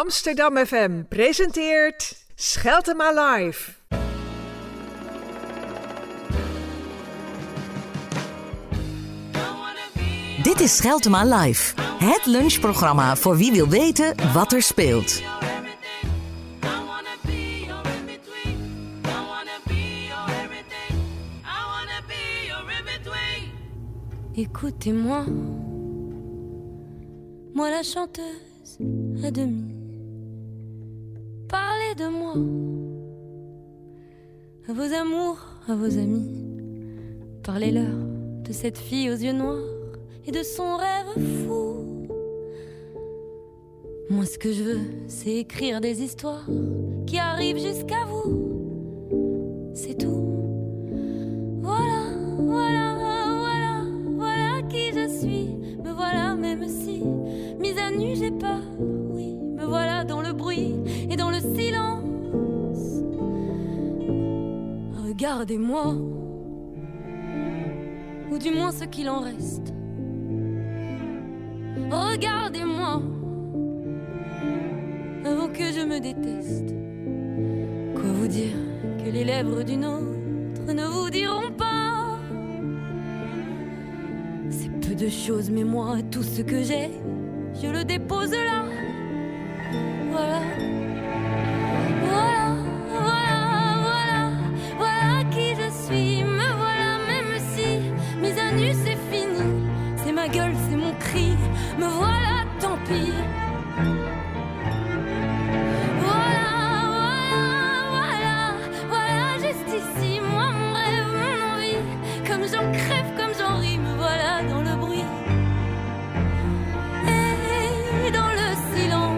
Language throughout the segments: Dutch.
Amsterdam FM presenteert Scheltema Live. Dit is Scheltema Live, het lunchprogramma voor wie wil weten wat er speelt. Écoutez-moi, moi la chanteuse à demi. Parlez de moi, à vos amours, à vos amis. Parlez-leur de cette fille aux yeux noirs et de son rêve fou. Moi ce que je veux, c'est écrire des histoires qui arrivent jusqu'à vous. C'est tout. Voilà, voilà, voilà, voilà qui je suis. Me voilà même si, mise à nu j'ai peur. Oui, me voilà dans le bruit et dans le silence. Regardez-moi, ou du moins ce qu'il en reste. Regardez-moi, avant que je me déteste. Quoi vous dire que les lèvres d'une autre ne vous diront pas? C'est peu de choses, mais moi, tout ce que j'ai, je le dépose là. Voilà. Voilà, voilà, voilà, voilà qui je suis. Me voilà même si, mise à nu c'est fini. C'est ma gueule, c'est mon cri. Me voilà, tant pis. Voilà, voilà, voilà, voilà, juste ici. Moi, mon rêve, mon envie. Comme j'en crève, comme j'en ris. Me voilà dans le bruit et dans le silence.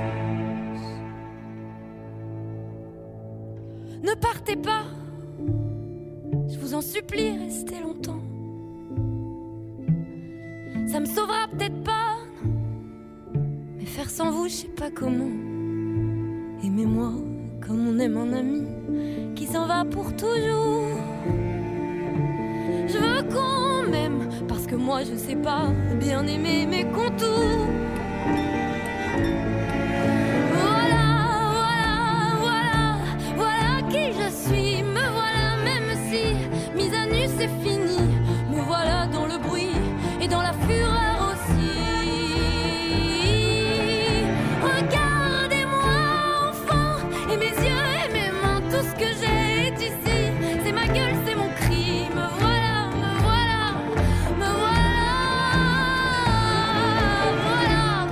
Ne partez pas, je vous en supplie, restez longtemps. Ça me sauvera peut-être pas, mais faire sans vous, je sais pas comment. Aimez-moi comme on aime un ami qui s'en va pour toujours. Je veux qu'on m'aime, parce que moi je sais pas bien aimer mes contours. Voilà, voilà, voilà, voilà qui je suis. Me voilà même si, mise à nu c'est fini. Me voilà dans le bruit et dans la fureur aussi. Regardez-moi enfant, et mes yeux et mes mains, tout ce que j'ai est ici. C'est ma gueule, c'est mon cri. Me voilà, me voilà, me voilà. Voilà,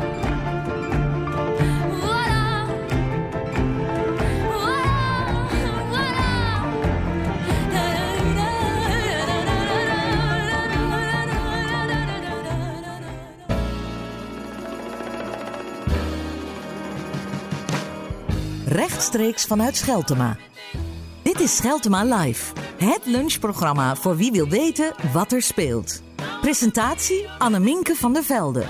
voilà, Rechtstreeks vanuit Scheltema. Dit is Scheltema Live, het lunchprogramma voor wie wil weten wat er speelt. Presentatie Annemieke van der Velde.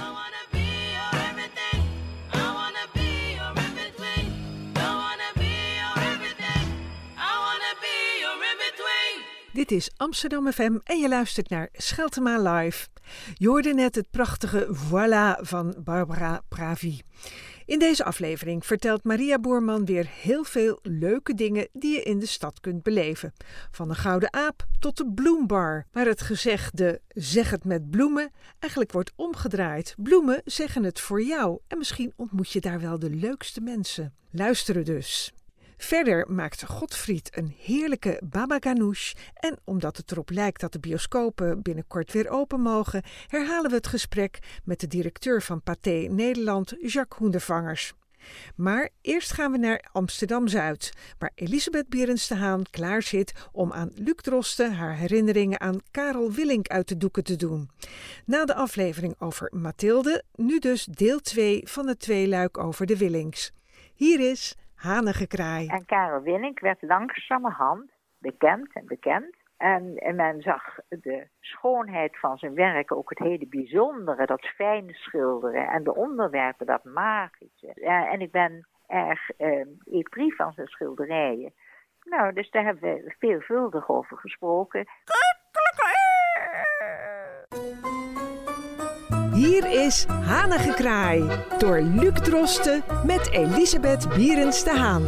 Dit is Amsterdam FM en je luistert naar Scheltema Live. Je hoorde net het prachtige Voilà van Barbara Pravi. In deze aflevering vertelt Maria Boerman weer heel veel leuke dingen die je in de stad kunt beleven. Van een gouden aap tot de bloembar, waar het gezegde zeg het met bloemen eigenlijk wordt omgedraaid. Bloemen zeggen het voor jou en misschien ontmoet je daar wel de leukste mensen. Luisteren dus. Verder maakt Godfried een heerlijke baba ganoush en omdat het erop lijkt dat de bioscopen binnenkort weer open mogen, herhalen we het gesprek met de directeur van Pathé Nederland, Jacques Hoendevangers. Maar eerst gaan we naar Amsterdam-Zuid, waar Elisabeth Berends de Haan klaar zit om aan Luc Drosten haar herinneringen aan Karel Willink uit de doeken te doen. Na de aflevering over Mathilde, nu dus deel 2 van het tweeluik over de Willinks. Hier is Hanengekraai. En Karel Willink werd langzamerhand bekend. En men zag de schoonheid van zijn werk, ook het hele bijzondere, dat fijne schilderen en de onderwerpen, dat magische. En ik ben erg épris van zijn schilderijen. Nou, dus daar hebben we veelvuldig over gesproken. Hier is Hanengekraai door Luc Drosten met Elisabeth Bierens de Haan.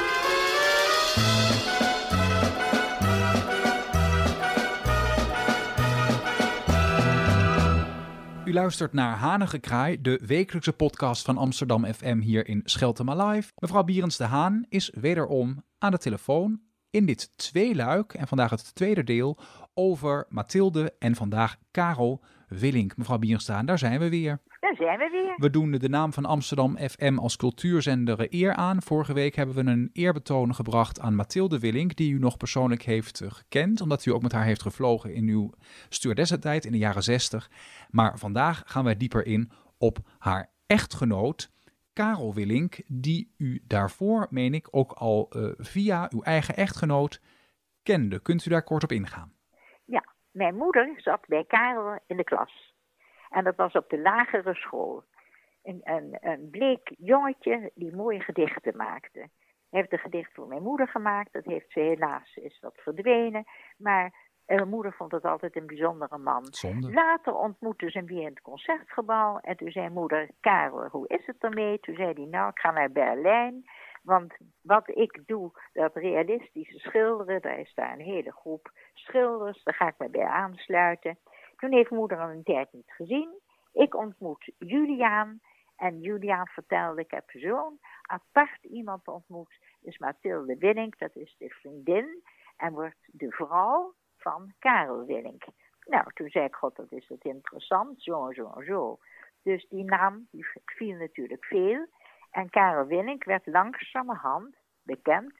U luistert naar Hanengekraai, de wekelijkse podcast van Amsterdam FM hier in Scheltema Live. Mevrouw Bierens de Haan is wederom aan de telefoon in dit tweeluik en vandaag het tweede deel over Mathilde en vandaag Karel Willink. Mevrouw Bierens de Haan, daar zijn we weer. Daar zijn we weer. We doen de naam van Amsterdam FM als cultuurzender eer aan. Vorige week hebben we een eerbetoon gebracht aan Mathilde Willink, die u nog persoonlijk heeft gekend, omdat u ook met haar heeft gevlogen in uw stewardessentijd in de jaren 60. Maar vandaag gaan wij dieper in op haar echtgenoot, Karel Willink, die u daarvoor, meen ik, ook al via uw eigen echtgenoot kende. Kunt u daar kort op ingaan? Ja, mijn moeder zat bij Karel in de klas. En dat was op de lagere school. Een bleek jongetje die mooie gedichten maakte. Hij heeft een gedicht voor mijn moeder gemaakt. Dat heeft ze helaas, is dat verdwenen. Maar mijn moeder vond het altijd een bijzondere man. Zonde. Later ontmoetten ze hem weer in het concertgebouw. En toen zei moeder, Karel, hoe is het ermee? Toen zei hij, nou, ik ga naar Berlijn. Want wat ik doe, dat realistische schilderen, daar is daar een hele groep schilders. Daar ga ik me bij aansluiten. Toen heeft moeder hem een tijd niet gezien. Ik ontmoet Juliaan. En Juliaan vertelde, ik heb zo'n apart iemand ontmoet. Dus Mathilde Willink, dat is de vriendin. En wordt de vrouw van Karel Willink. Nou, toen zei ik, god, dat is het interessant. Zo. Dus die naam die viel natuurlijk veel. En Karel Willink werd langzamerhand bekend.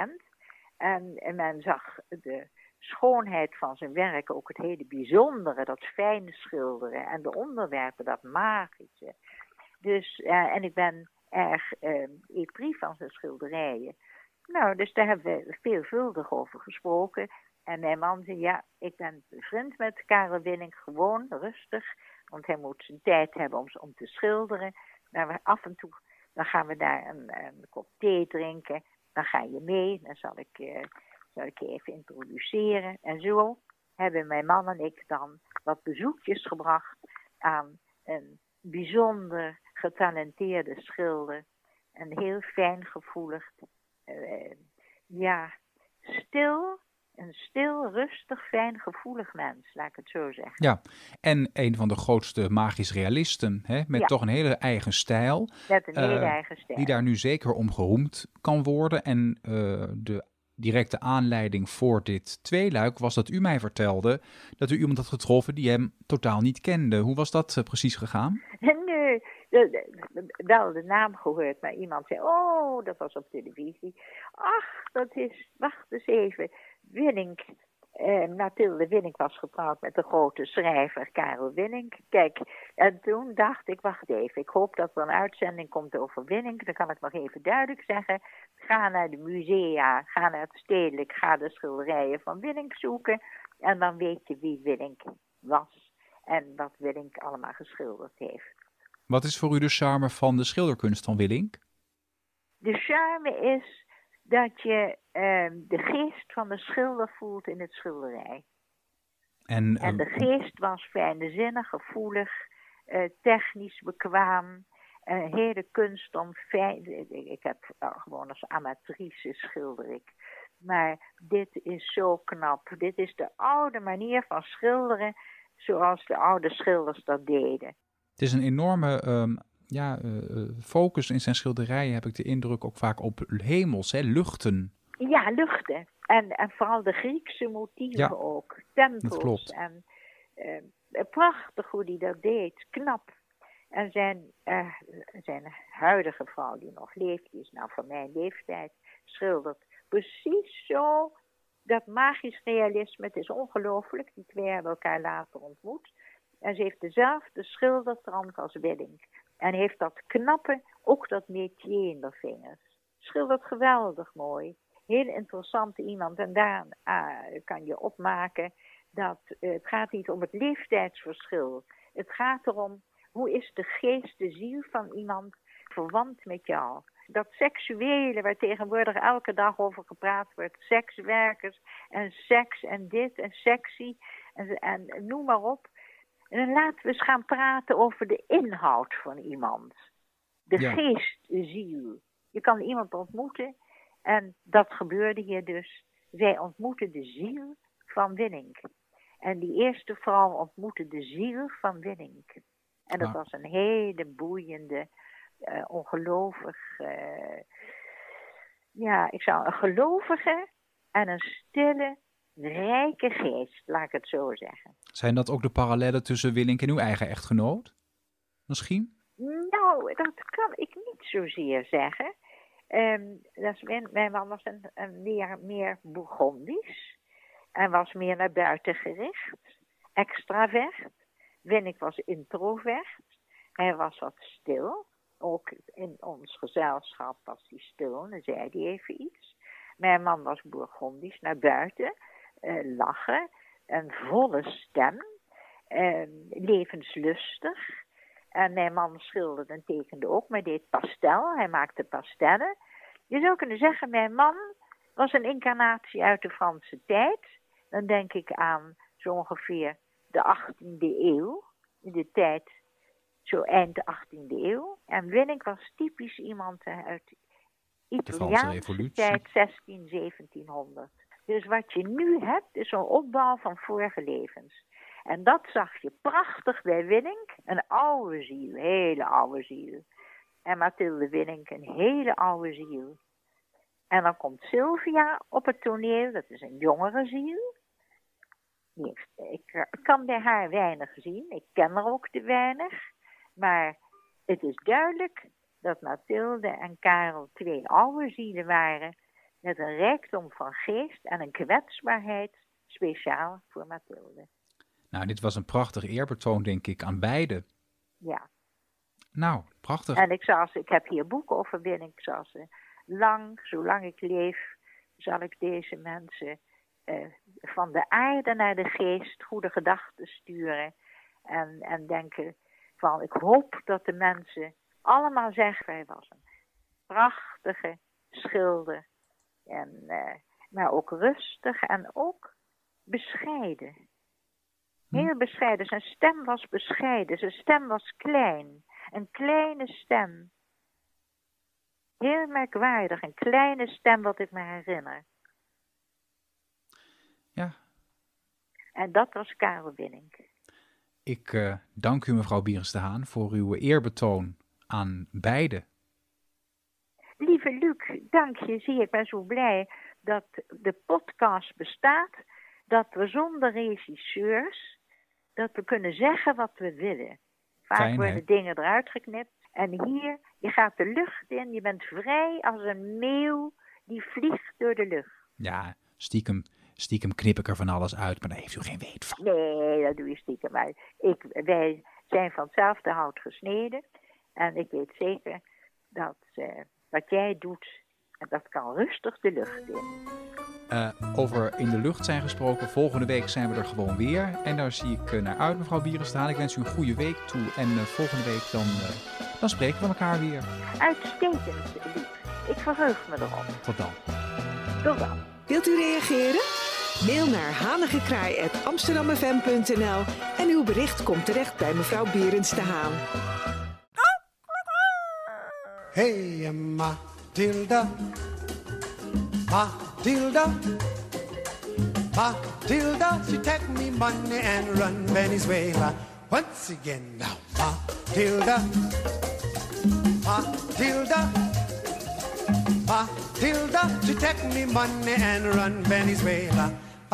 En men zag de schoonheid van zijn werk, ook het hele bijzondere, dat fijne schilderen en de onderwerpen, dat magische. Dus, en ik ben erg épris van zijn schilderijen. Nou, dus daar hebben we veelvuldig over gesproken. En mijn man zei, ja, ik ben bevriend met Karel Willink, gewoon rustig. Want hij moet zijn tijd hebben om te schilderen. Maar af en toe, dan gaan we daar een kop thee drinken. Dan ga je mee, dan zal ik je even introduceren. En zo hebben mijn man en ik dan wat bezoekjes gebracht aan een bijzonder getalenteerde schilder. Een heel fijngevoelig, een stil, rustig, fijngevoelig mens, laat ik het zo zeggen. Ja, en een van de grootste magisch realisten, hè, met toch een hele eigen stijl. Met een hele eigen stijl. Die daar nu zeker om geroemd kan worden. En de directe aanleiding voor dit tweeluik was dat u mij vertelde dat u iemand had getroffen die hem totaal niet kende. Hoe was dat precies gegaan? Nee, wel de naam gehoord, maar iemand zei, oh, dat was op televisie. Ach, dat is, wacht eens even, Willink. Mathilde Willink was getrouwd met de grote schrijver Karel Willink. Kijk, en toen dacht ik, wacht even, ik hoop dat er een uitzending komt over Willink. Dan kan ik nog even duidelijk zeggen. Ga naar de musea, ga naar het stedelijk, ga de schilderijen van Willink zoeken. En dan weet je wie Willink was en wat Willink allemaal geschilderd heeft. Wat is voor u de charme van de schilderkunst van Willink? De charme is dat je de geest van de schilder voelt in het schilderij. En de geest was fijnzinnig, gevoelig, technisch bekwaam. Hele kunst om fijn. Ik heb gewoon als amatrice schilder ik. Maar dit is zo knap. Dit is de oude manier van schilderen zoals de oude schilders dat deden. Het is een enorme focus in zijn schilderijen, heb ik de indruk, ook vaak op hemels, hè, luchten. Ja, luchten. En vooral de Griekse motieven ook. Tempels. Dat klopt. En prachtig hoe hij dat deed. Knap. En zijn huidige vrouw die nog leeft, die is nou van mijn leeftijd, schildert precies zo dat magisch realisme. Het is ongelooflijk. Die twee hebben elkaar later ontmoet. En ze heeft dezelfde schildertrand als Willink. En heeft dat knappe, ook dat métier in de vingers. Schildert geweldig mooi. Heel interessant iemand. En daar kan je opmaken dat het gaat niet om het leeftijdsverschil. Het gaat erom, hoe is de geest, de ziel van iemand verwant met jou? Dat seksuele waar tegenwoordig elke dag over gepraat wordt. Sekswerkers en seks en dit en sexy en noem maar op. En laten we eens gaan praten over de inhoud van iemand. De geest, de ziel. Je kan iemand ontmoeten en dat gebeurde hier dus. Zij ontmoette de ziel van Willink. En die eerste vrouw ontmoette de ziel van Willink. En dat was een hele boeiende, ongelovig... een gelovige en een stille, rijke geest, laat ik het zo zeggen. Zijn dat ook de parallellen tussen Willink en uw eigen echtgenoot? Misschien? Nou, dat kan ik niet zozeer zeggen. Mijn man was meer Bourgondisch. En was meer naar buiten gericht. Extravert. Willink was introvert. Hij was wat stil. Ook in ons gezelschap was hij stil. Dan zei hij even iets. Mijn man was Bourgondisch, naar buiten. Lachen. Een volle stem. Levenslustig. En mijn man schilderde en tekende ook, maar deed pastel. Hij maakte pastellen. Je zou kunnen zeggen, mijn man was een incarnatie uit de Franse tijd. Dan denk ik aan zo ongeveer de 18e eeuw. In de tijd, zo eind de 18e eeuw. En Willink was typisch iemand uit Italiaanse tijd, 1700. Dus wat je nu hebt, is een opbouw van vorige levens. En dat zag je prachtig bij Willink. Een oude ziel, hele oude ziel. En Mathilde Willink, een hele oude ziel. En dan komt Sylvia op het toneel, dat is een jongere ziel. Ik kan bij haar weinig zien, ik ken er ook te weinig. Maar het is duidelijk dat Mathilde en Karel twee oude zielen waren. Met een rijkdom van geest en een kwetsbaarheid speciaal voor Mathilde. Nou, dit was een prachtig eerbetoon, denk ik, aan beide. Ja. Nou, prachtig. En ik heb hier boeken over Willink. Zolang ik leef, zal ik deze mensen van de aarde naar de geest goede gedachten sturen. En denken van, ik hoop dat de mensen allemaal zeggen, hij was een prachtige schilder. Maar ook rustig en ook bescheiden. Heel bescheiden. Zijn stem was bescheiden. Zijn stem was klein. Een kleine stem. Heel merkwaardig. Een kleine stem wat ik me herinner. Ja. En dat was Karel Willink. Ik dank u, mevrouw Bierens de Haan, voor uw eerbetoon aan beide. Lieve Luc, dank je zeer. Ik ben zo blij dat de podcast bestaat. Dat we zonder regisseurs, dat we kunnen zeggen wat we willen. Vaak worden dingen eruit geknipt. En hier, je gaat de lucht in, je bent vrij als een meeuw die vliegt door de lucht. Ja, stiekem knip ik er van alles uit, maar daar heeft u geen weet van. Nee, dat doe je stiekem. Maar wij zijn van hetzelfde hout gesneden. En ik weet zeker dat wat jij doet, dat kan rustig de lucht in. Over in de lucht zijn gesproken. Volgende week zijn we er gewoon weer. En daar zie ik naar uit, mevrouw Bierens de Haan. Ik wens u een goede week toe. En volgende week dan spreken we elkaar weer. Uitstekend, lief. Ik verheug me erop. Tot dan. Tot dan. Wilt u reageren? Mail naar hanigekraai@amsterdammefm.nl en uw bericht komt terecht bij mevrouw Bierens de Haan. Hey, Matilda, Matilda, Matilda, she take me money and run Venezuela. Once again now, Matilda, Matilda, Matilda, she take me money and run Venezuela.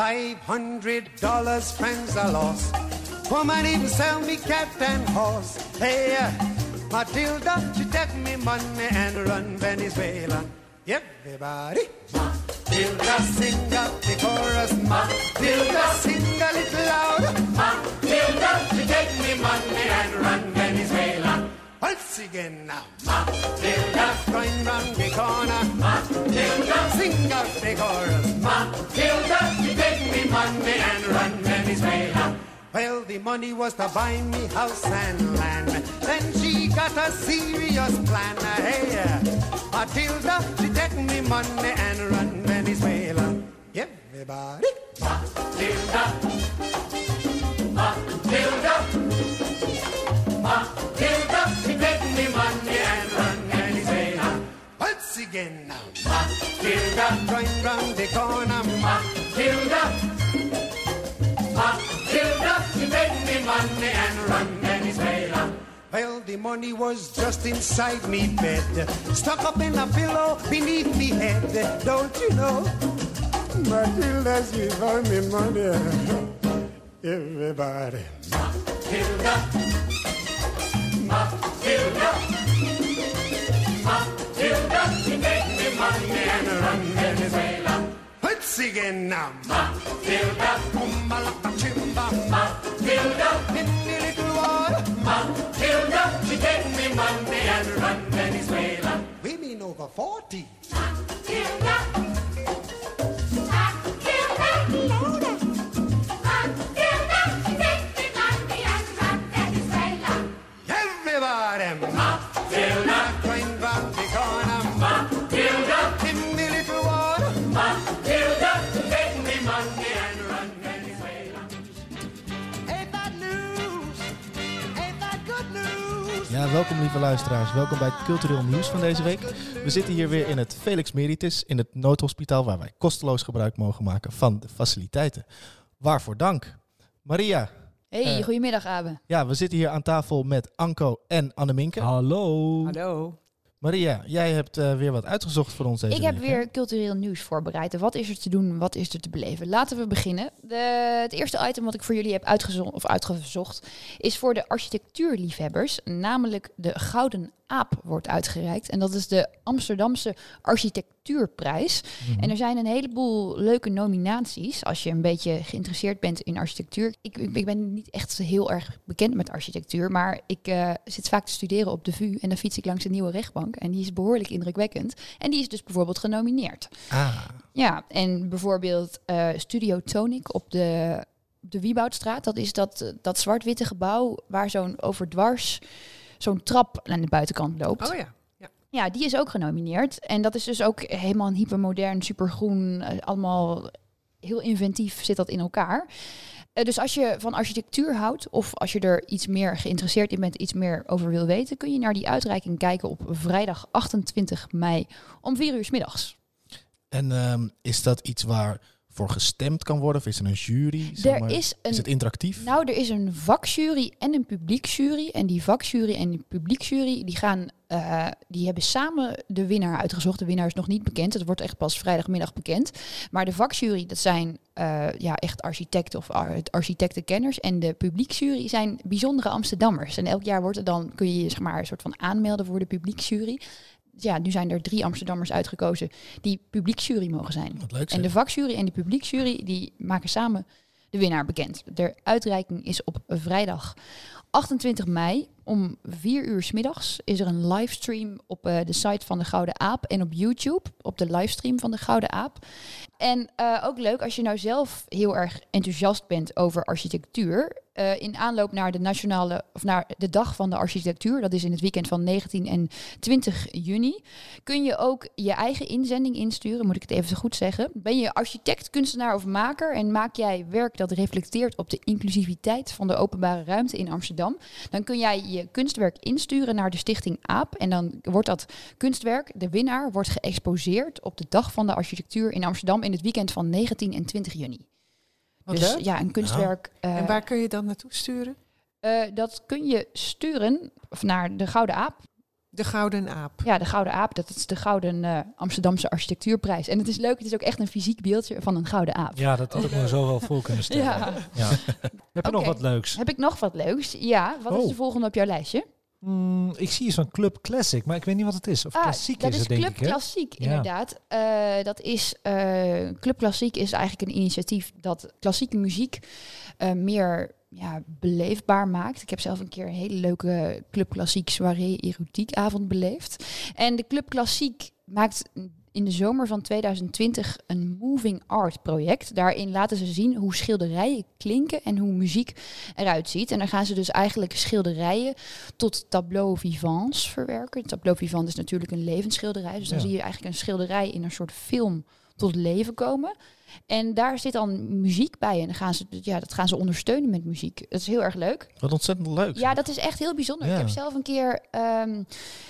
$500 friends I lost. Woman even sell me cat and horse. Hey, Matilda, she take me money and run Venezuela. Everybody, Matilda, sing up the chorus. Matilda, sing a little louder. Matilda, she take me money and run Venezuela. Once again now, Matilda, going round the corner. Matilda, sing up the chorus. Matilda, she take me money and run Venezuela. Well, the money was to buy me house and land. Then she got a serious plan. Hey, Matilda, she take me money and run Venezuela. Everybody, Matilda, Matilda. Once again now. Matilda, going round the corner. Matilda, Matilda, she made me money and run Venezuela. Well, the money was just inside me bed, stuck up in a pillow beneath me head. Don't you know? Matilda, she found me money. Everybody. Matilda, Matilda, Matilda, she made me money and run Venezuela. Let's again now. Matilda, Umbalaka Chimba. Matilda, in the little water. Matilda, she gave me money and run Venezuela. Women over 40. Matilda, Matilda, louder. Matilda, she gave me money and run Venezuela. Everybody, Matilda, going round the corner. Matilda, in the little water. Matilda, she gave me money and run Venezuela. Ain't that news? Ain't that good news? Ja, welkom lieve luisteraars. Welkom bij het cultureel nieuws van deze week. We zitten hier weer in het Felix Meritis, in het noodhospitaal, waar wij kosteloos gebruik mogen maken van de faciliteiten. Waarvoor dank. Maria. Hey, goedemiddag Abe. Ja, we zitten hier aan tafel met Anko en Anneminke. Hallo. Hallo. Maria, jij hebt weer wat uitgezocht voor ons deze week. Ik heb weer cultureel nieuws voorbereid. Wat is er te doen, wat is er te beleven? Laten we beginnen. Het eerste item wat ik voor jullie heb uitgezocht is voor de architectuurliefhebbers. Namelijk de Gouden Aap wordt uitgereikt. En dat is de Amsterdamse Architectuurprijs. Mm-hmm. En er zijn een heleboel leuke nominaties als je een beetje geïnteresseerd bent in architectuur. Ik ben niet echt heel erg bekend met architectuur, maar ik zit vaak te studeren op de VU en dan fiets ik langs de Nieuwe Rechtbank. En die is behoorlijk indrukwekkend. En die is dus bijvoorbeeld genomineerd. Ah. Ja, en bijvoorbeeld Studio Tonic op de Wieboudstraat. Dat is dat zwart-witte gebouw waar zo'n overdwars zo'n trap aan de buitenkant loopt. Oh ja. Ja, die is ook genomineerd. En dat is dus ook helemaal een hypermodern, supergroen, allemaal heel inventief zit dat in elkaar. Dus als je van architectuur houdt of als je er iets meer geïnteresseerd in bent, iets meer over wil weten, kun je naar die uitreiking kijken op vrijdag 28 mei om 4 uur 's middags. En is dat iets waar voor gestemd kan worden? Of is er een jury? Is het interactief? Nou, er is een vakjury en een publieksjury. En die vakjury en die publieksjury die hebben samen de winnaar uitgezocht. De winnaar is nog niet bekend. Het wordt echt pas vrijdagmiddag bekend. Maar de vakjury, dat zijn echt architecten of architectenkenners. En de publieksjury zijn bijzondere Amsterdammers. En elk jaar kun je een soort van aanmelden voor de publieksjury. Ja, nu zijn er 3 Amsterdammers uitgekozen die publieksjury mogen zijn. Wat leuk, en de vakjury en de publieksjury die maken samen de winnaar bekend. De uitreiking is op vrijdag 28 mei om 4 uur 's middags. Is er een livestream op de site van de Gouden Aap en op YouTube op de livestream van de Gouden Aap. En ook leuk als je nou zelf heel erg enthousiast bent over architectuur. In aanloop naar naar de Dag van de Architectuur, dat is in het weekend van 19 en 20 juni, kun je ook je eigen inzending insturen, moet ik het even zo goed zeggen. Ben je architect, kunstenaar of maker en maak jij werk dat reflecteert op de inclusiviteit van de openbare ruimte in Amsterdam, dan kun jij je kunstwerk insturen naar de Stichting AAP en dan wordt dat kunstwerk, de winnaar, wordt geëxposeerd op de Dag van de Architectuur in Amsterdam in het weekend van 19 en 20 juni. Wat dus leuk. Ja, een kunstwerk. En waar kun je dan naartoe sturen? Dat kun je sturen naar de Gouden Aap. De Gouden Aap. Ja, de Gouden Aap. Dat is de Gouden Amsterdamse Architectuurprijs. En het is leuk, het is ook echt een fysiek beeldje van een Gouden Aap. Ja, dat had ik me zo wel voor kunnen stellen. Ja. Heb je nog wat leuks? Heb ik nog wat leuks? Ja, wat is de volgende op jouw lijstje? Ik zie iets van Club Classic, maar ik weet niet wat het is. Of klassiek is het, denk ik. Dat is Club Klassiek, inderdaad. Club Klassiek is eigenlijk een initiatief dat klassieke muziek meer beleefbaar maakt. Ik heb zelf een keer een hele leuke Club Klassiek soirée erotiek avond beleefd. En de Club Klassiek maakt in de zomer van 2020 een moving art project. Daarin laten ze zien hoe schilderijen klinken en hoe muziek eruit ziet. En dan gaan ze dus eigenlijk schilderijen tot tableau vivants verwerken. Tableau vivant is natuurlijk een levensschilderij. Dus dan zie je eigenlijk een schilderij in een soort film tot leven komen. En daar zit dan muziek bij. En dat gaan ze ondersteunen met muziek. Dat is heel erg leuk. Wat ontzettend leuk. Ja, dat is echt heel bijzonder. Ja. Ik heb zelf een keer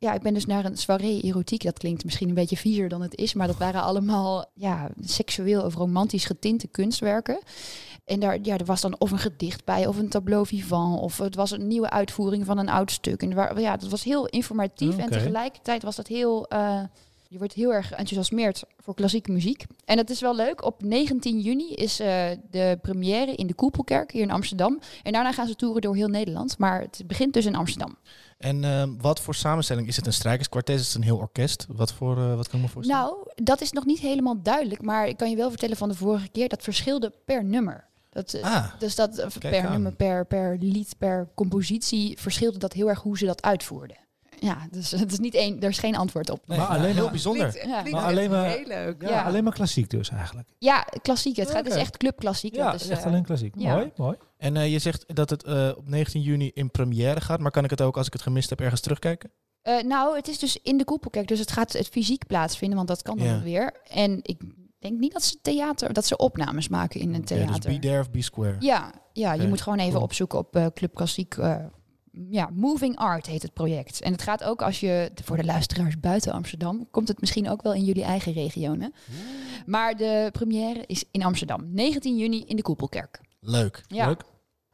ik ben dus naar een soirée erotiek. Dat klinkt misschien een beetje viezer dan het is. Maar dat waren allemaal seksueel of romantisch getinte kunstwerken. En er was dan of een gedicht bij, of een tableau vivant. Of het was een nieuwe uitvoering van een oud stuk. En dat was heel informatief. En tegelijkertijd was dat heel... je wordt heel erg enthousiasmeerd voor klassieke muziek. En het is wel leuk. Op 19 juni is de première in de Koepelkerk hier in Amsterdam. En daarna gaan ze toeren door heel Nederland. Maar het begint dus in Amsterdam. En wat voor samenstelling? Is het een strijkerskwartet? Is het een heel orkest? Wat kan ik me voorstellen? Nou, dat is nog niet helemaal duidelijk. Maar ik kan je wel vertellen van de vorige keer. Dat verschilde per nummer. Dus dat per nummer, per lied, per compositie verschilde dat heel erg hoe ze dat uitvoerden. Ja, dus het is niet er is geen antwoord op. Nee, maar alleen heel bijzonder. Klinkt maar alleen maar heel leuk. Ja, alleen maar klassiek dus eigenlijk. Ja, klassiek. Het is echt clubklassiek. Ja, dat is echt alleen klassiek. Ja. Mooi. En je zegt dat het op 19 juni in première gaat. Maar kan ik het ook, als ik het gemist heb, ergens terugkijken? Nou, het is dus in de Koepelkerk. Dus het gaat het fysiek plaatsvinden, want dat kan dan weer. En ik denk niet dat ze opnames maken in een theater. Dus be there of be square. Ja, je moet gewoon even opzoeken op Club Klassiek. Moving Art heet het project. En het gaat ook voor de luisteraars buiten Amsterdam, komt het misschien ook wel in jullie eigen regionen. Maar de première is in Amsterdam. 19 juni in de Koepelkerk. Leuk. Ja. Leuk.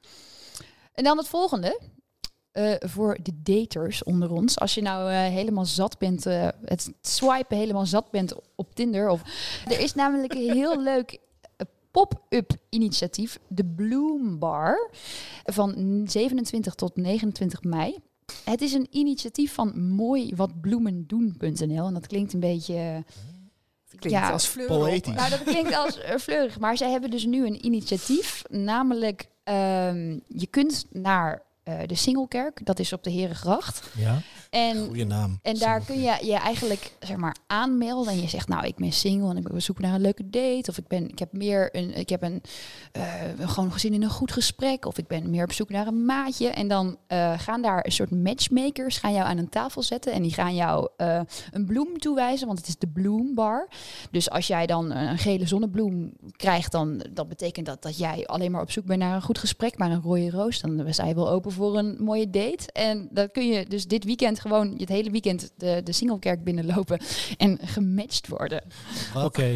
En dan het volgende. Voor de daters onder ons. Als je nou helemaal zat bent, het swipen helemaal zat bent op Tinder. Er is namelijk een heel leuk pop-up initiatief, de Bloom Bar, van 27 tot 29 mei. Het is een initiatief van mooiwatbloemendoen.nl en dat klinkt een beetje... Klinkt als fleurig. Poëtisch. Nou, dat klinkt als fleurig, maar zij hebben dus nu een initiatief, namelijk je kunt naar de Singelkerk, dat is op de Herengracht. Ja. Goeie naam. En daar kun je je eigenlijk aanmelden. En je zegt, nou, ik ben single en ik ben op zoek naar een leuke date. Of ik heb gewoon zin in een goed gesprek. Of ik ben meer op zoek naar een maatje. En dan gaan daar een soort matchmakers jou aan een tafel zetten. En die gaan jou een bloem toewijzen, want het is de Bloom Bar. Dus als jij dan een gele zonnebloem krijgt, dan dat betekent dat jij alleen maar op zoek bent naar een goed gesprek. Maar een rode roos, dan sta je wel open voor een mooie date. En dan kun je dus dit weekend gewoon het hele weekend de Singelkerk binnenlopen en gematcht worden. Oké,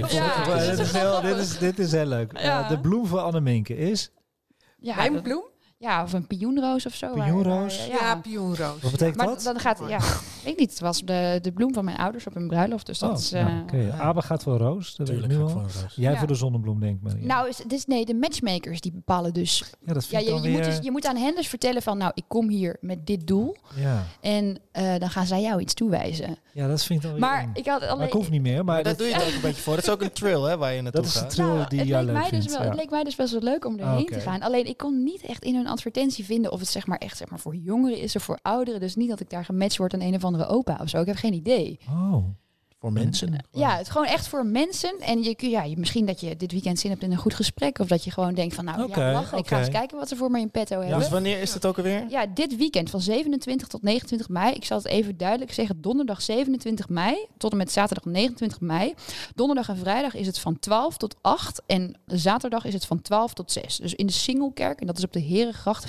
dit is heel leuk. Ja. De bloem van Anneminke is? Mijn bloem? Ja, of een pioenroos of zo. Pioenroos? Ja, pioenroos. Wat betekent maar dat? Dan gaat, weet niet. Het was de bloem van mijn ouders op hun bruiloft. Dus dat is... Abe gaat voor roos. Dat Tuurlijk weet ik nu ga ik al. voor een roos. Jij voor de zonnebloem, denk ik. Maria. Nou, de matchmakers die bepalen dus... Ja, dat vind ik dan weer... je moet aan hen dus vertellen van, nou, ik kom hier met dit doel. Ja. En dan gaan zij jou iets toewijzen. Ja, dat vind ik dan weer... Maar ik had alleen... Maar ik hoef niet meer. Maar dat doe je er ook een beetje voor. Dat is ook een trail, hè, waar je naartoe dat is gaat. de trail die jij leuk vindt. Het leek mij dus best wel leuk om erheen te gaan. Alleen ik kon niet echt in hun advertentie vinden of het echt voor jongeren is of voor ouderen. Dus niet dat ik daar gematcht word aan een of andere opa of zo. Ik heb geen idee. Oh. Voor mensen? Ja, het gewoon echt voor mensen. En misschien dat je dit weekend zin hebt in een goed gesprek. Of dat je gewoon denkt van, lachen. Ik ga eens kijken wat ze voor me in petto hebben. Dus wanneer is het ook alweer? Ja, dit weekend van 27 tot 29 mei. Ik zal het even duidelijk zeggen. Donderdag 27 mei tot en met zaterdag 29 mei. Donderdag en vrijdag is het van 12 tot 8. En zaterdag is het van 12 tot 6. Dus in de Singelkerk. En dat is op de Herengracht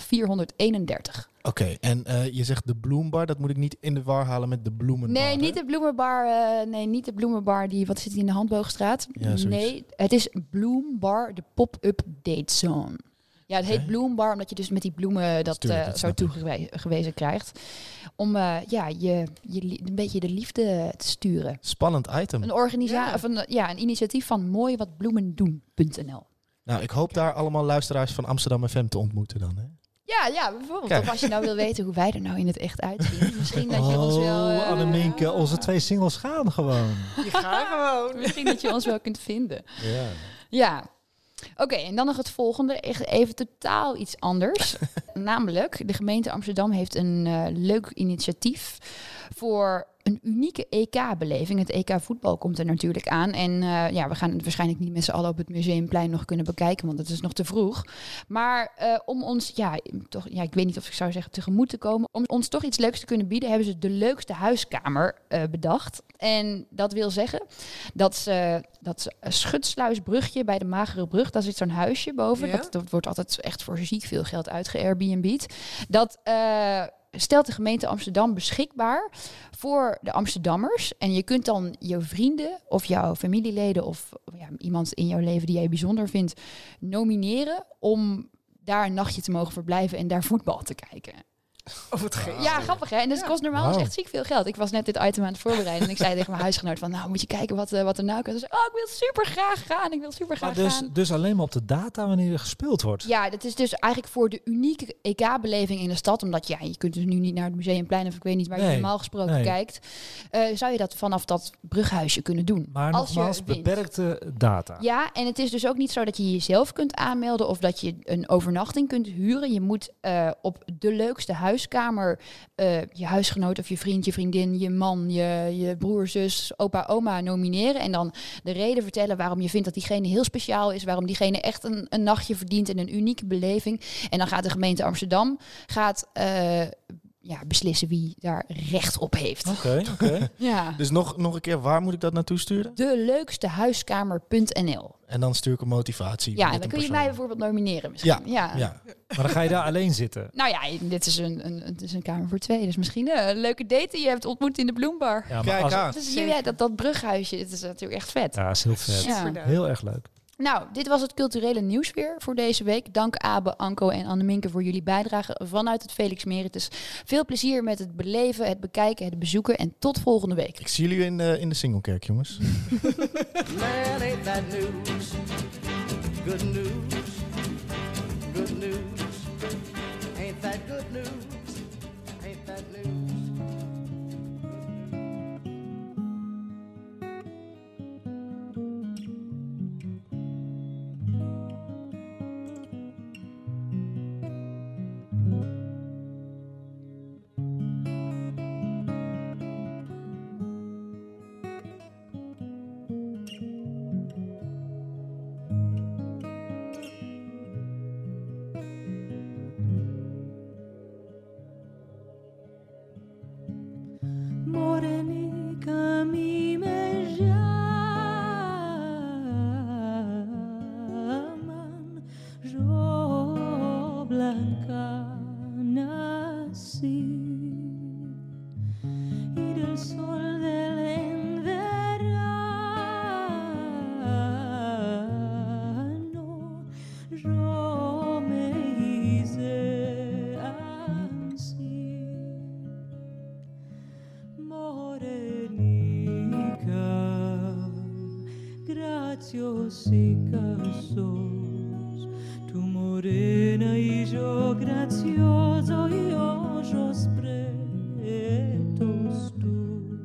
431. Oké, en je zegt de Bloembar, dat moet ik niet in de war halen met de Bloemenbar. Nee, niet de Bloemenbar. Niet de Bloemenbar die, wat zit die in de Handboogstraat? Ja, nee, het is Bloombar, de pop-up date zone. Ja, het heet Bloombar omdat je dus met die bloemen dat zo toegewezen krijgt. Om een beetje de liefde te sturen. Spannend item. Een organisatie, een initiatief van mooiwatbloemendoen.nl. Nou, ik hoop daar allemaal luisteraars van Amsterdam FM te ontmoeten dan, hè? Ja, bijvoorbeeld. Of als je nou wil weten hoe wij er nou in het echt uitzien. Misschien dat je ons wel... Anneminke, onze 2 singles gaan gewoon. Die gaan gewoon. Misschien dat je ons wel kunt vinden. Ja. Ja. Oké, en dan nog het volgende. Echt even totaal iets anders. Namelijk, de gemeente Amsterdam heeft een leuk initiatief voor een unieke EK-beleving. Het EK voetbal komt er natuurlijk aan. En we gaan het waarschijnlijk niet met z'n allen op het Museumplein nog kunnen bekijken, want het is nog te vroeg. Maar om ons, ik weet niet of ik zou zeggen tegemoet te komen, om ons toch iets leuks te kunnen bieden, hebben ze de leukste huiskamer bedacht. En dat wil zeggen dat Schutsluisbrugje bij de Magere Brug, daar zit zo'n huisje boven. Ja? Dat wordt altijd echt voor ziek veel geld uitge-Airbnb'd. Dat stelt de gemeente Amsterdam beschikbaar voor de Amsterdammers. En je kunt dan je vrienden of jouw familieleden of iemand in jouw leven die jij bijzonder vindt nomineren om daar een nachtje te mogen verblijven en daar voetbal te kijken. Of het geest. Ja, grappig hè. En dat kost normaal echt ziek veel geld. Ik was net dit item aan het voorbereiden en ik zei tegen mijn huisgenoot van, nou moet je kijken wat er nou kan. Ze zei, ik wil super graag gaan. Ik wil super graag gaan. Dus alleen maar op de data wanneer er gespeeld wordt? Ja, dat is dus eigenlijk voor de unieke EK-beleving in de stad. Omdat je kunt dus nu niet naar het Museumplein of ik weet niet waar je normaal gesproken kijkt. Zou je dat vanaf dat brughuisje kunnen doen. Maar als nogmaals, beperkte data. Ja, en het is dus ook niet zo dat je jezelf kunt aanmelden of dat je een overnachting kunt huren. Je moet op de leukste huiskamer je huisgenoot of je vriend, je vriendin, je man, je broer, zus, opa, oma nomineren. En dan de reden vertellen waarom je vindt dat diegene heel speciaal is. Waarom diegene echt een nachtje verdient en een unieke beleving. En dan gaat de gemeente Amsterdam beslissen wie daar recht op heeft. Oké. Ja. Dus nog een keer, waar moet ik dat naartoe sturen? Deleukstehuiskamer.nl. En dan stuur ik een motivatie. Ja, en dan kun je mij bijvoorbeeld nomineren misschien. Ja. Maar dan ga je daar alleen zitten. Nou ja, dit is een kamer voor 2. Dus misschien een leuke date die je hebt ontmoet in de Bloembar. Ja, kijk aan. Dus zie jij dat brughuisje, het is natuurlijk echt vet. Ja, is heel vet. Ja. Heel erg leuk. Nou, dit was het culturele nieuws weer voor deze week. Dank Abe, Anko en Anneminke voor jullie bijdrage vanuit het Felix Meritus. Veel plezier met het beleven, het bekijken, het bezoeken en tot volgende week. Ik zie jullie in de Singelkerk, jongens. Man, ain't that news? Good news. Good news. Ain't that good news? Ain't that news? Morenica mi me llaman, yo blanca nací y del sol del verano yo me hice así. Morenica, graciosica sos, tú morena y yo gracioso y ojos pretos tú.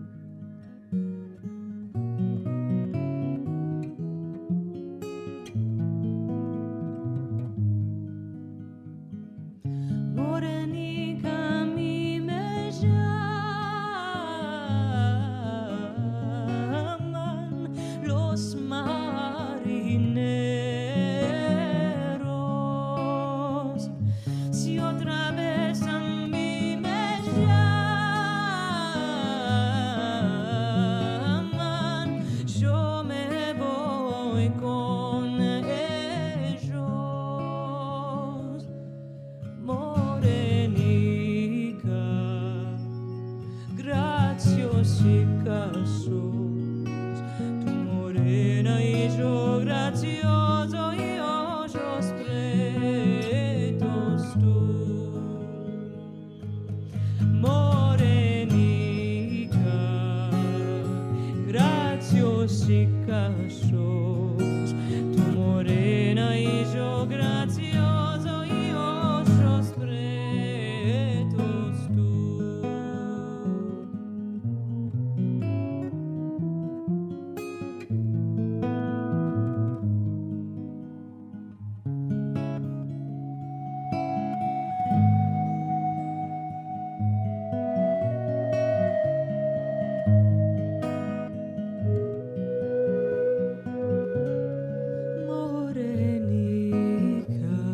Morenica mi me llaman los marineros. Si otra vez a mí me llaman, yo me voy con ellos. Morenica, graciosica sos, tú morena y yo gracioso y ojos pretos tú. Morenica, graciosica sos, tú morena y yo gracioso y ojos pretos tú. Morenica,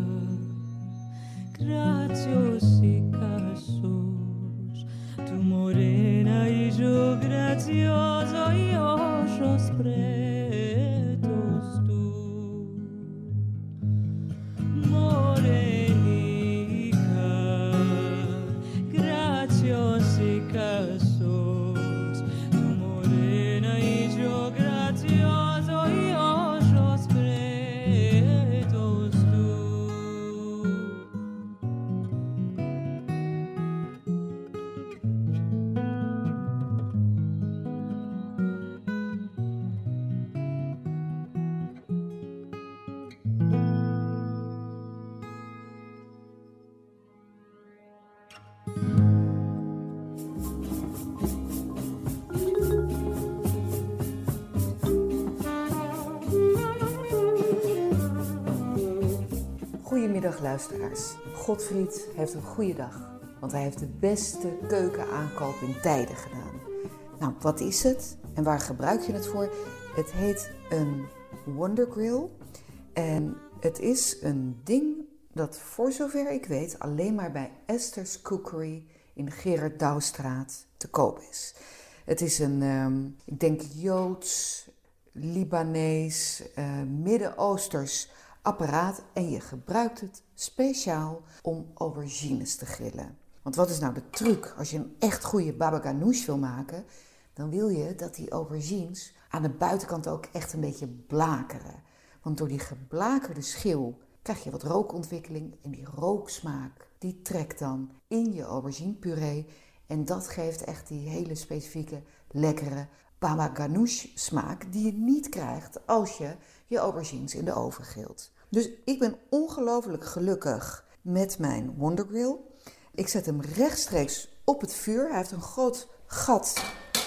Goeiedag luisteraars. Godfried heeft een goede dag, want hij heeft de beste keukenaankoop in tijden gedaan. Nou, wat is het en waar gebruik je het voor? Het heet een Wonder Grill en het is een ding dat voor zover ik weet alleen maar bij Esther's Cookery in de Gerard Douwstraat te koop is. Het is een, ik denk Joods, Libanees, Midden-Oosters apparaat en je gebruikt het speciaal om aubergines te grillen. Want wat is nou de truc? Als je een echt goede baba ganoush wil maken, dan wil je dat die aubergines aan de buitenkant ook echt een beetje blakeren. Want door die geblakerde schil krijg je wat rookontwikkeling en die rooksmaak die trekt dan in je auberginepuree en dat geeft echt die hele specifieke lekkere baba ganoush smaak die je niet krijgt als je je aubergines in de oven grilt. Dus ik ben ongelooflijk gelukkig met mijn Wonder Grill. Ik zet hem rechtstreeks op het vuur. Hij heeft een groot gat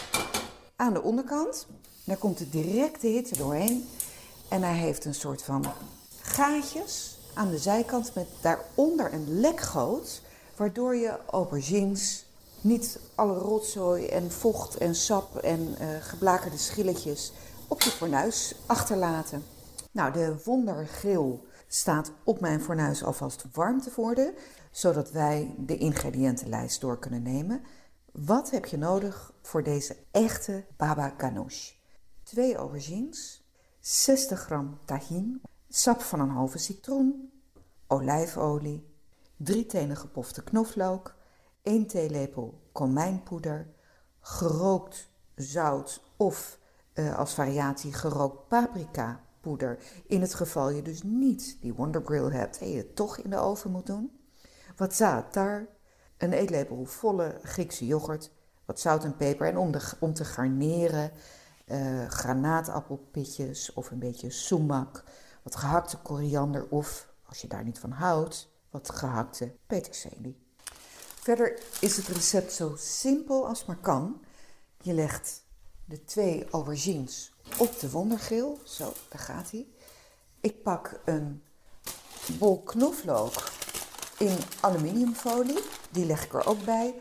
aan de onderkant. Daar komt de directe hitte doorheen. En hij heeft een soort van gaatjes aan de zijkant met daaronder een lekgoot, waardoor je aubergines niet alle rotzooi en vocht en sap en geblakerde schilletjes op je fornuis achterlaten. Nou, de Wonder Grill staat op mijn fornuis alvast warm te worden, zodat wij de ingrediëntenlijst door kunnen nemen. Wat heb je nodig voor deze echte baba ganoush? 2 aubergines, 60 gram tahin, sap van een halve citroen, olijfolie, 3 tenen gepofte knoflook, 1 theelepel komijnpoeder, gerookt zout of als variatie gerookt paprika poeder. In het geval je dus niet die Wonder Grill hebt en je het toch in de oven moet doen. Wat za'atar, een eetlepel volle Griekse yoghurt, wat zout en peper. En om te garneren granaatappelpitjes of een beetje sumac, wat gehakte koriander of, als je daar niet van houdt, wat gehakte peterselie. Verder is het recept zo simpel als maar kan. Je legt de 2 aubergines op de Wonder Grill. Zo, daar gaat hij. Ik pak een bol knoflook in aluminiumfolie. Die leg ik er ook bij.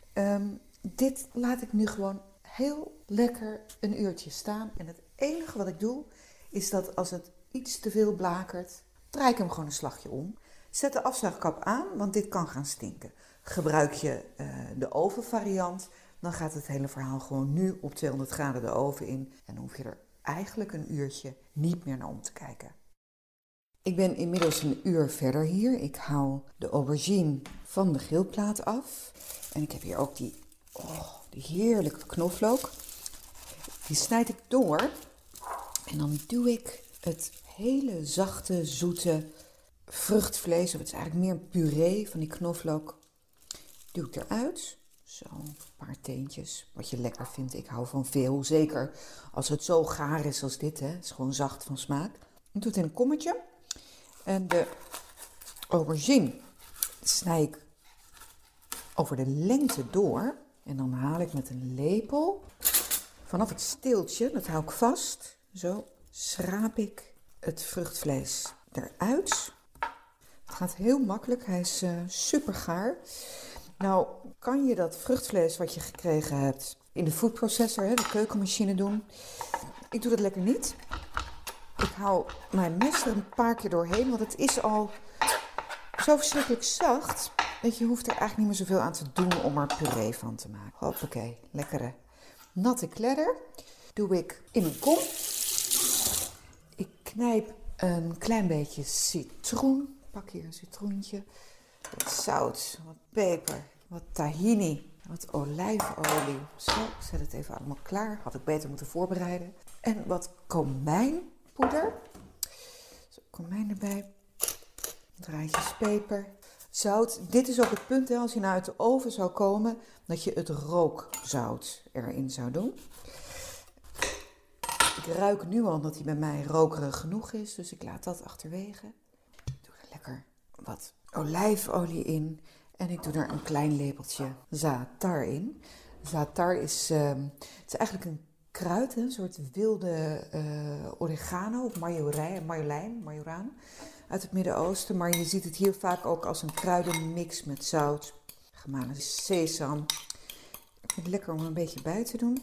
Dit laat ik nu gewoon heel lekker een uurtje staan. En het enige wat ik doe, is dat als het iets te veel blakert, draai ik hem gewoon een slagje om. Zet de afzuigkap aan, want dit kan gaan stinken. Gebruik je de ovenvariant, dan gaat het hele verhaal gewoon nu op 200 graden de oven in. En dan hoef je er eigenlijk een uurtje niet meer naar om te kijken. Ik ben inmiddels een uur verder hier. Ik haal de aubergine van de grillplaat af. En ik heb hier ook die heerlijke knoflook. Die snijd ik door. En dan doe ik het hele zachte, zoete vruchtvlees, of het is eigenlijk meer een puree van die knoflook, doe ik eruit. Zo, een paar teentjes, wat je lekker vindt. Ik hou van veel, zeker als het zo gaar is als dit. Het is gewoon zacht van smaak. Ik doe het in een kommetje. En de aubergine snij ik over de lengte door. En dan haal ik met een lepel vanaf het steeltje, dat hou ik vast. Zo schraap ik het vruchtvlees eruit. Het gaat heel makkelijk, hij is super gaar. Nou, kan je dat vruchtvlees wat je gekregen hebt in de foodprocessor, de keukenmachine doen? Ik doe dat lekker niet. Ik hou mijn mes er een paar keer doorheen, want het is al zo verschrikkelijk zacht dat je hoeft er eigenlijk niet meer zoveel aan te doen om er puree van te maken. Hoppakee, lekkere natte kledder doe ik in een kom. Ik knijp een klein beetje citroen. Pak hier een citroentje. Wat zout, wat peper, wat tahini, wat olijfolie. Zo, ik zet het even allemaal klaar. Had ik beter moeten voorbereiden. En wat komijnpoeder. Zo, komijn erbij. Draadjes peper. Zout. Dit is ook het punt, hè, als je nou uit de oven zou komen, dat je het rookzout erin zou doen. Ik ruik nu al dat hij bij mij rokerig genoeg is, dus ik laat dat achterwege. Ik doe er lekker wat olijfolie in en ik doe er een klein lepeltje za'atar in. Za'atar is, het is eigenlijk een kruid, een soort wilde oregano of marjorain. uit het Midden-Oosten, maar je ziet het hier vaak ook als een kruidenmix met zout, gemalen sesam. Ik vind het lekker om er een beetje bij te doen.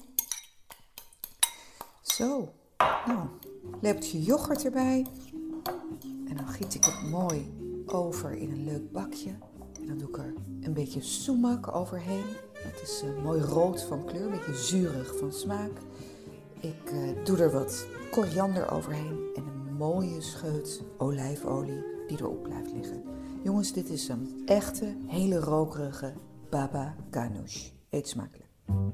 Zo, nou, lepeltje yoghurt erbij. En dan giet ik het mooi over in een leuk bakje. En dan doe ik er een beetje sumac overheen. Dat is mooi rood van kleur, een beetje zuurig van smaak. Ik doe er wat koriander overheen en een mooie scheut olijfolie die erop blijft liggen. Jongens, dit is een echte, hele rokerige baba ganoush. Eet smakelijk.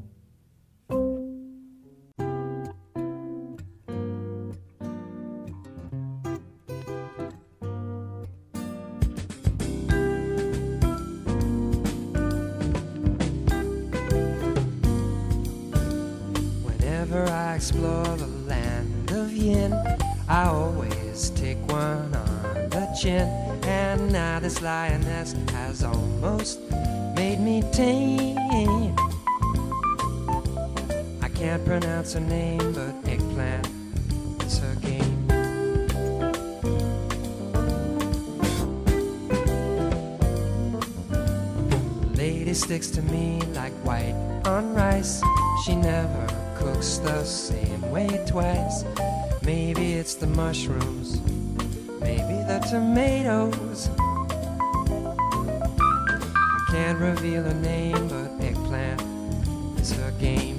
Explore the land of yin, I always take one on the chin. And now this lioness has almost made me tame. I can't pronounce her name, but eggplant is her game. The lady sticks to me like white on rice. She never cooks the same way twice. Maybe it's the mushrooms, maybe the tomatoes. I can't reveal her name, but eggplant is her game.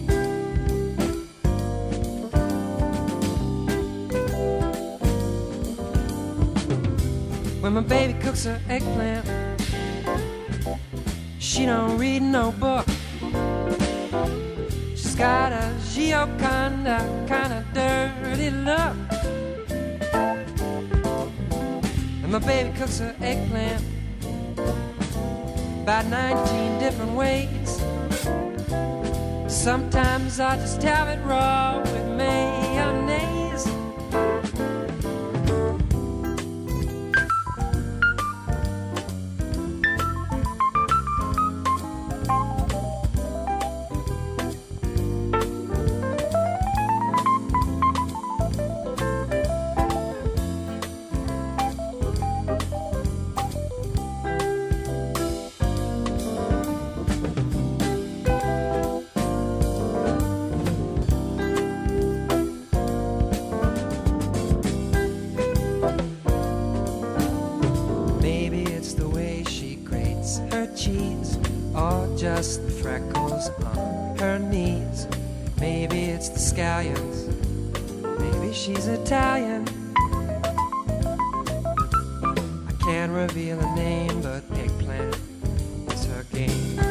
When my baby cooks her eggplant, she don't read no book. Got a Gioconda kind of dirty look. And my baby cooks her eggplant about 19 different ways. Sometimes I just have it raw with mayonnaise. Just the freckles on her knees. Maybe it's the scallions. Maybe she's Italian. I can't reveal her name, but eggplant is her game.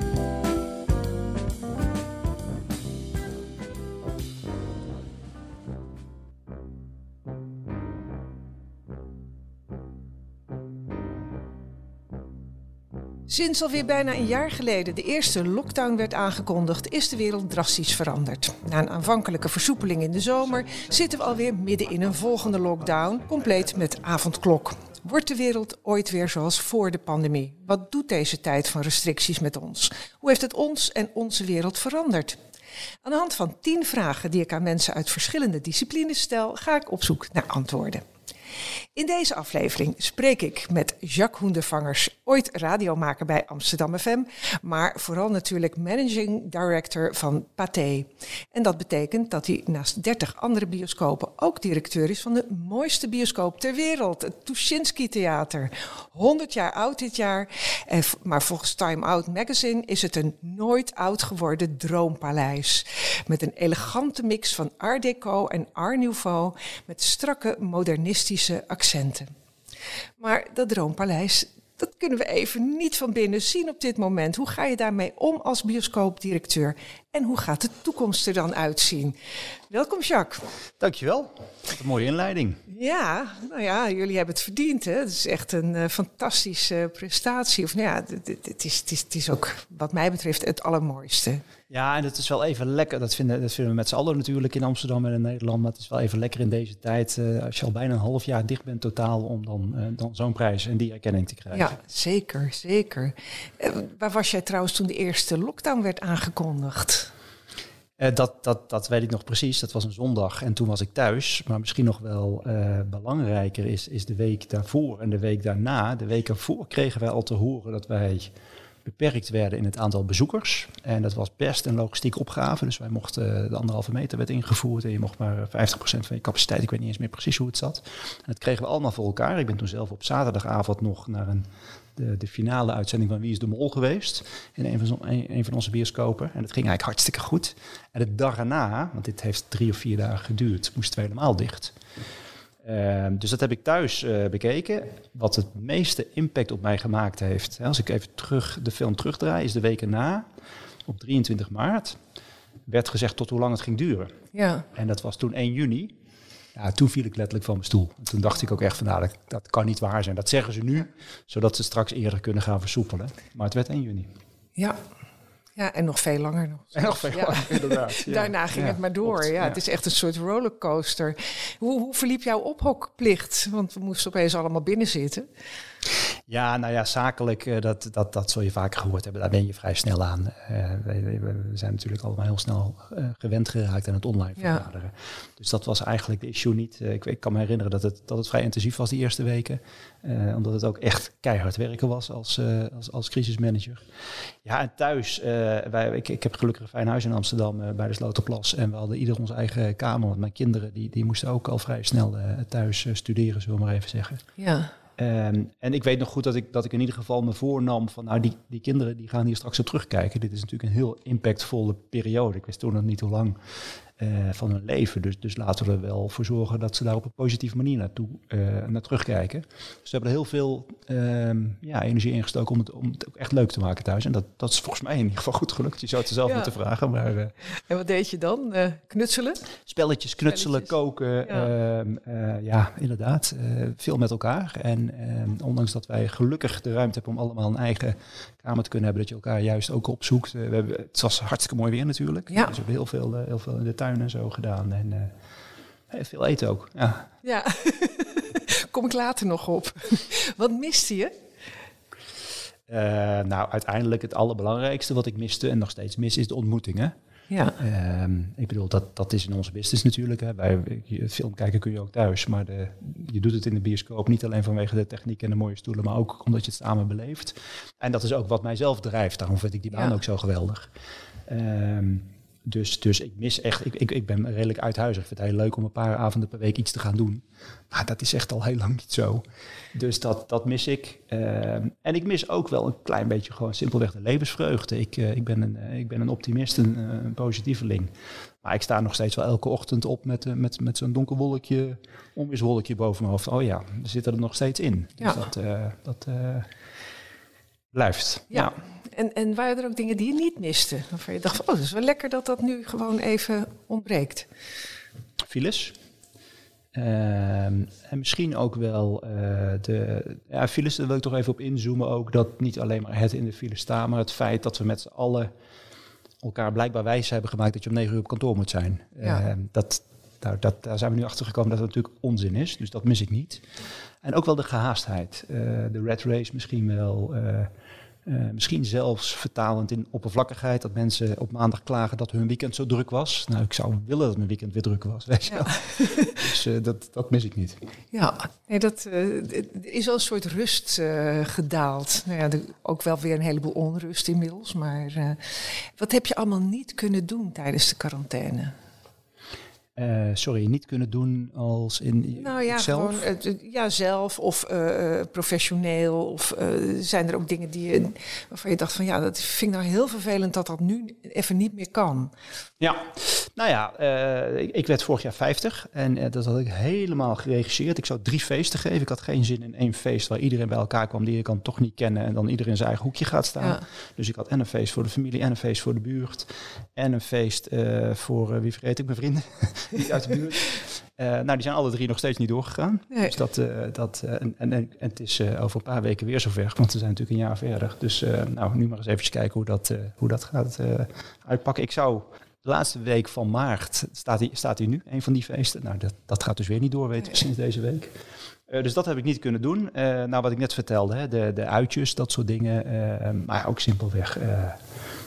Sinds alweer bijna een jaar geleden de eerste lockdown werd aangekondigd, is de wereld drastisch veranderd. Na een aanvankelijke versoepeling in de zomer zitten we alweer midden in een volgende lockdown, compleet met avondklok. Wordt de wereld ooit weer zoals voor de pandemie? Wat doet deze tijd van restricties met ons? Hoe heeft het ons en onze wereld veranderd? Aan de hand van 10 vragen die ik aan mensen uit verschillende disciplines stel, ga ik op zoek naar antwoorden. In deze aflevering spreek ik met Jacques Hoendevangers, ooit radiomaker bij Amsterdam FM, maar vooral natuurlijk managing director van Pathé. En dat betekent dat hij naast 30 andere bioscopen ook directeur is van de mooiste bioscoop ter wereld, het Tuschinski Theater. 100 jaar oud dit jaar, maar volgens Time Out Magazine is het een nooit oud geworden droompaleis. Met een elegante mix van Art Deco en Art Nouveau, met strakke modernistische accenten. Maar dat droompaleis, dat kunnen we even niet van binnen zien op dit moment. Hoe ga je daarmee om als bioscoopdirecteur? En hoe gaat de toekomst er dan uitzien? Welkom, Jacques. Dankjewel. Wat een mooie inleiding. Ja, nou ja, jullie hebben het verdiend. Hè? Het is echt een fantastische prestatie. Of, nou ja, het is ook wat mij betreft het allermooiste. Ja, en het is wel even lekker. Dat vinden we met z'n allen natuurlijk in Amsterdam en in Nederland. Maar het is wel even lekker in deze tijd, als je al bijna een half jaar dicht bent totaal, om dan zo'n prijs en die erkenning te krijgen. Ja, zeker, zeker. Waar was jij trouwens toen de eerste lockdown werd aangekondigd? Dat weet ik nog precies. Dat was een zondag en toen was ik thuis. Maar misschien nog wel belangrijker is de week daarvoor en de week daarna. De week ervoor kregen wij al te horen dat wij beperkt werden in het aantal bezoekers. En dat was best een logistieke opgave. Dus wij mochten, de 1,5 meter werd ingevoerd en je mocht maar 50% van je capaciteit. Ik weet niet eens meer precies hoe het zat. En dat kregen we allemaal voor elkaar. Ik ben toen zelf op zaterdagavond nog naar de finale uitzending van Wie is de Mol geweest. In een van onze bioscopen. En dat ging eigenlijk hartstikke goed. En de dag erna, want dit heeft 3 of 4 dagen geduurd, moesten we helemaal dicht. Dus dat heb ik thuis bekeken. Wat het meeste impact op mij gemaakt heeft, als ik even de film terugdraai, is de week erna, op 23 maart, werd gezegd tot hoe lang het ging duren. Ja. En dat was toen 1 juni. Ja, toen viel ik letterlijk van mijn stoel. En toen dacht ik ook echt van, dat kan niet waar zijn. Dat zeggen ze nu, zodat ze straks eerder kunnen gaan versoepelen. Maar het werd 1 juni. Ja. Ja, en nog veel langer nog. En nog veel langer, inderdaad. Ja. Daarna ging het maar door. Ja, het is echt een soort rollercoaster. Hoe verliep jouw ophokplicht? Want we moesten opeens allemaal binnen zitten. Ja, nou ja, zakelijk, dat zul je vaker gehoord hebben. Daar ben je vrij snel aan. We zijn natuurlijk allemaal heel snel gewend geraakt aan het online vergaderen. Ja. Dus dat was eigenlijk de issue niet. Ik kan me herinneren dat het vrij intensief was die eerste weken. Omdat het ook echt keihard werken was als crisismanager. Ja, en thuis, ik heb gelukkig een fijn huis in Amsterdam bij de Sloterplas. En we hadden ieder onze eigen kamer. Want mijn kinderen die moesten ook al vrij snel thuis studeren, zullen we maar even zeggen. Ja. En ik weet nog goed dat ik in ieder geval me voornam van die kinderen die gaan hier straks op terugkijken. Dit is natuurlijk een heel impactvolle periode. Ik wist toen nog niet hoe lang van hun leven. Dus laten we er wel voor zorgen dat ze daar op een positieve manier naar terugkijken. Dus we hebben er heel veel energie ingestoken om het ook echt leuk te maken thuis. En dat is volgens mij in ieder geval goed gelukt. Je zou het er zelf moeten vragen. Maar, en wat deed je dan? Knutselen? Spelletjes, knutselen, koken. Ja, inderdaad. Veel met elkaar. En ondanks dat wij gelukkig de ruimte hebben om allemaal een eigen kamer te kunnen hebben, dat je elkaar juist ook opzoekt. Het was hartstikke mooi weer natuurlijk. Ja. Dus we hebben heel veel in de tuin en zo gedaan. En veel eten ook. Ja. Kom ik later nog op. Wat miste je? Nou, uiteindelijk het allerbelangrijkste wat ik miste en nog steeds mis is de ontmoetingen. Ja. Ik bedoel, dat is in onze business natuurlijk. Hè. Film kijken kun je ook thuis, maar je doet het in de bioscoop niet alleen vanwege de techniek en de mooie stoelen, maar ook omdat je het samen beleeft. En dat is ook wat mijzelf drijft. Daarom vind ik die baan ook zo geweldig. Dus ik mis echt, ik ben redelijk uithuizig. Ik vind het heel leuk om een paar avonden per week iets te gaan doen. Maar dat is echt al heel lang niet zo. Dus dat mis ik. En ik mis ook wel een klein beetje gewoon simpelweg de levensvreugde. Ik ben een optimist, een positieveling. Maar ik sta nog steeds wel elke ochtend op met zo'n donker wolkje, onweerswolkje boven mijn hoofd. Oh ja, we zitten er nog steeds in. Dus dat blijft. Ja. En waren er ook dingen die je niet miste? Waarvan je dacht, dat is wel lekker dat dat nu gewoon even ontbreekt. Files. En misschien ook wel files, daar wil ik toch even op inzoomen ook. Dat niet alleen maar het in de file staan, maar het feit dat we met z'n allen elkaar blijkbaar wijs hebben gemaakt dat je om 9 uur op kantoor moet zijn. Ja. Daar zijn we nu achter gekomen dat het natuurlijk onzin is. Dus dat mis ik niet. En ook wel de gehaastheid. De rat race misschien wel. Misschien zelfs vertalend in oppervlakkigheid. Dat mensen op maandag klagen dat hun weekend zo druk was. Nou, ik zou willen dat mijn weekend weer druk was. Weet je wel. Dus dat mis ik niet. Ja, nee, dat is wel een soort rust gedaald. Nou ja, ook wel weer een heleboel onrust inmiddels. Maar wat heb je allemaal niet kunnen doen tijdens de quarantaine? Niet kunnen doen als in zelf? Gewoon, zelf of professioneel. Of zijn er ook dingen waarvan je dacht van dat vind ik nou heel vervelend dat nu even niet meer kan. Ja, nou ja, ik werd vorig jaar 50 en dat had ik helemaal geregisseerd. Ik zou 3 feesten geven. Ik had geen zin in 1 feest waar iedereen bij elkaar kwam die je kan toch niet kennen en dan iedereen in zijn eigen hoekje gaat staan. Ja. Dus ik had en een feest voor de familie en een feest voor de buurt en een feest voor, wie vergeet ik, mijn vrienden, niet uit de buurt. Die zijn alle 3 nog steeds niet doorgegaan. Nee. Dus en het is over een paar weken weer zover, want we zijn natuurlijk een jaar verder. Dus nu maar eens even kijken hoe dat gaat uitpakken. Ik zou de laatste week van maart, staat hij nu, een van die feesten. Nou, dat gaat dus weer niet door, weten we sinds deze week. Dus dat heb ik niet kunnen doen. Wat ik net vertelde, de uitjes, dat soort dingen. Maar ook simpelweg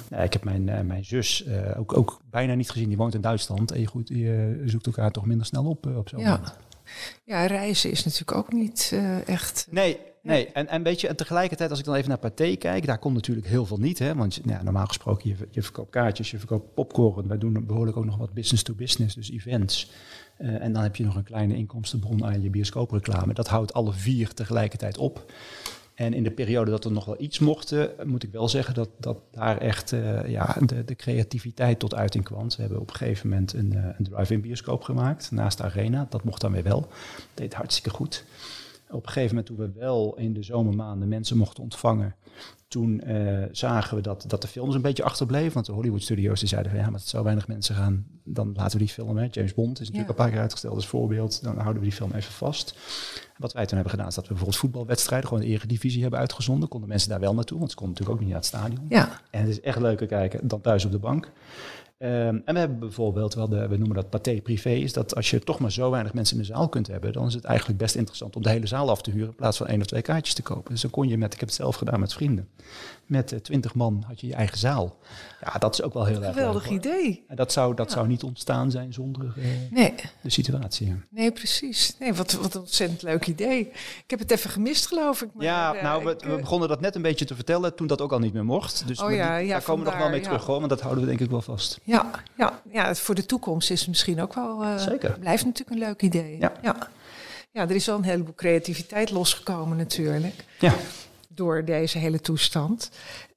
Ik heb mijn zus ook bijna niet gezien. Die woont in Duitsland. En je zoekt elkaar toch minder snel op zo'n moment. Ja, reizen is natuurlijk ook niet echt... Nee. En weet je, en tegelijkertijd als ik dan even naar Pathé kijk, daar komt natuurlijk heel veel niet. Hè? Want normaal gesproken, je verkoopt kaartjes, je verkoopt popcorn. Wij doen behoorlijk ook nog wat business to business, dus events. En dan heb je nog een kleine inkomstenbron aan je bioscoopreclame. Dat houdt alle 4 tegelijkertijd op. En in de periode dat er nog wel iets mochten, moet ik wel zeggen dat daar echt de creativiteit tot uiting kwam. Ze hebben op een gegeven moment een drive-in bioscoop gemaakt naast de Arena. Dat mocht dan weer wel. Dat deed hartstikke goed. Op een gegeven moment toen we wel in de zomermaanden mensen mochten ontvangen, toen zagen we dat de films een beetje achterbleven. Want de Hollywood studios die zeiden van maar het zo weinig mensen gaan, dan laten we die film. Hè. James Bond is natuurlijk een paar keer uitgesteld als voorbeeld. Dan houden we die film even vast. En wat wij toen hebben gedaan is dat we bijvoorbeeld voetbalwedstrijden, gewoon de eredivisie hebben uitgezonden. Konden mensen daar wel naartoe, want ze konden natuurlijk ook niet naar het stadion. Ja. En het is echt leuker kijken dan thuis op de bank. En we hebben bijvoorbeeld we noemen dat pathé privé, is dat als je toch maar zo weinig mensen in de zaal kunt hebben, dan is het eigenlijk best interessant om de hele zaal af te huren in plaats van 1 of 2 kaartjes te kopen. Dus dan kon je ik heb het zelf gedaan met vrienden, met 20 man had je eigen zaal. Ja, dat is ook wel heel erg geweldig idee. En dat zou niet ontstaan zijn zonder de situatie. Nee, precies. Nee, wat een ontzettend leuk idee. Ik heb het even gemist, geloof ik. Maar, we begonnen dat net een beetje te vertellen toen dat ook al niet meer mocht. Dus daar komen we nog wel mee terug, hoor, want dat houden we denk ik wel vast. Ja, voor de toekomst is het misschien ook wel... Zeker. Blijft natuurlijk een leuk idee. Ja, er is wel een heleboel creativiteit losgekomen natuurlijk. Ja. Door deze hele toestand.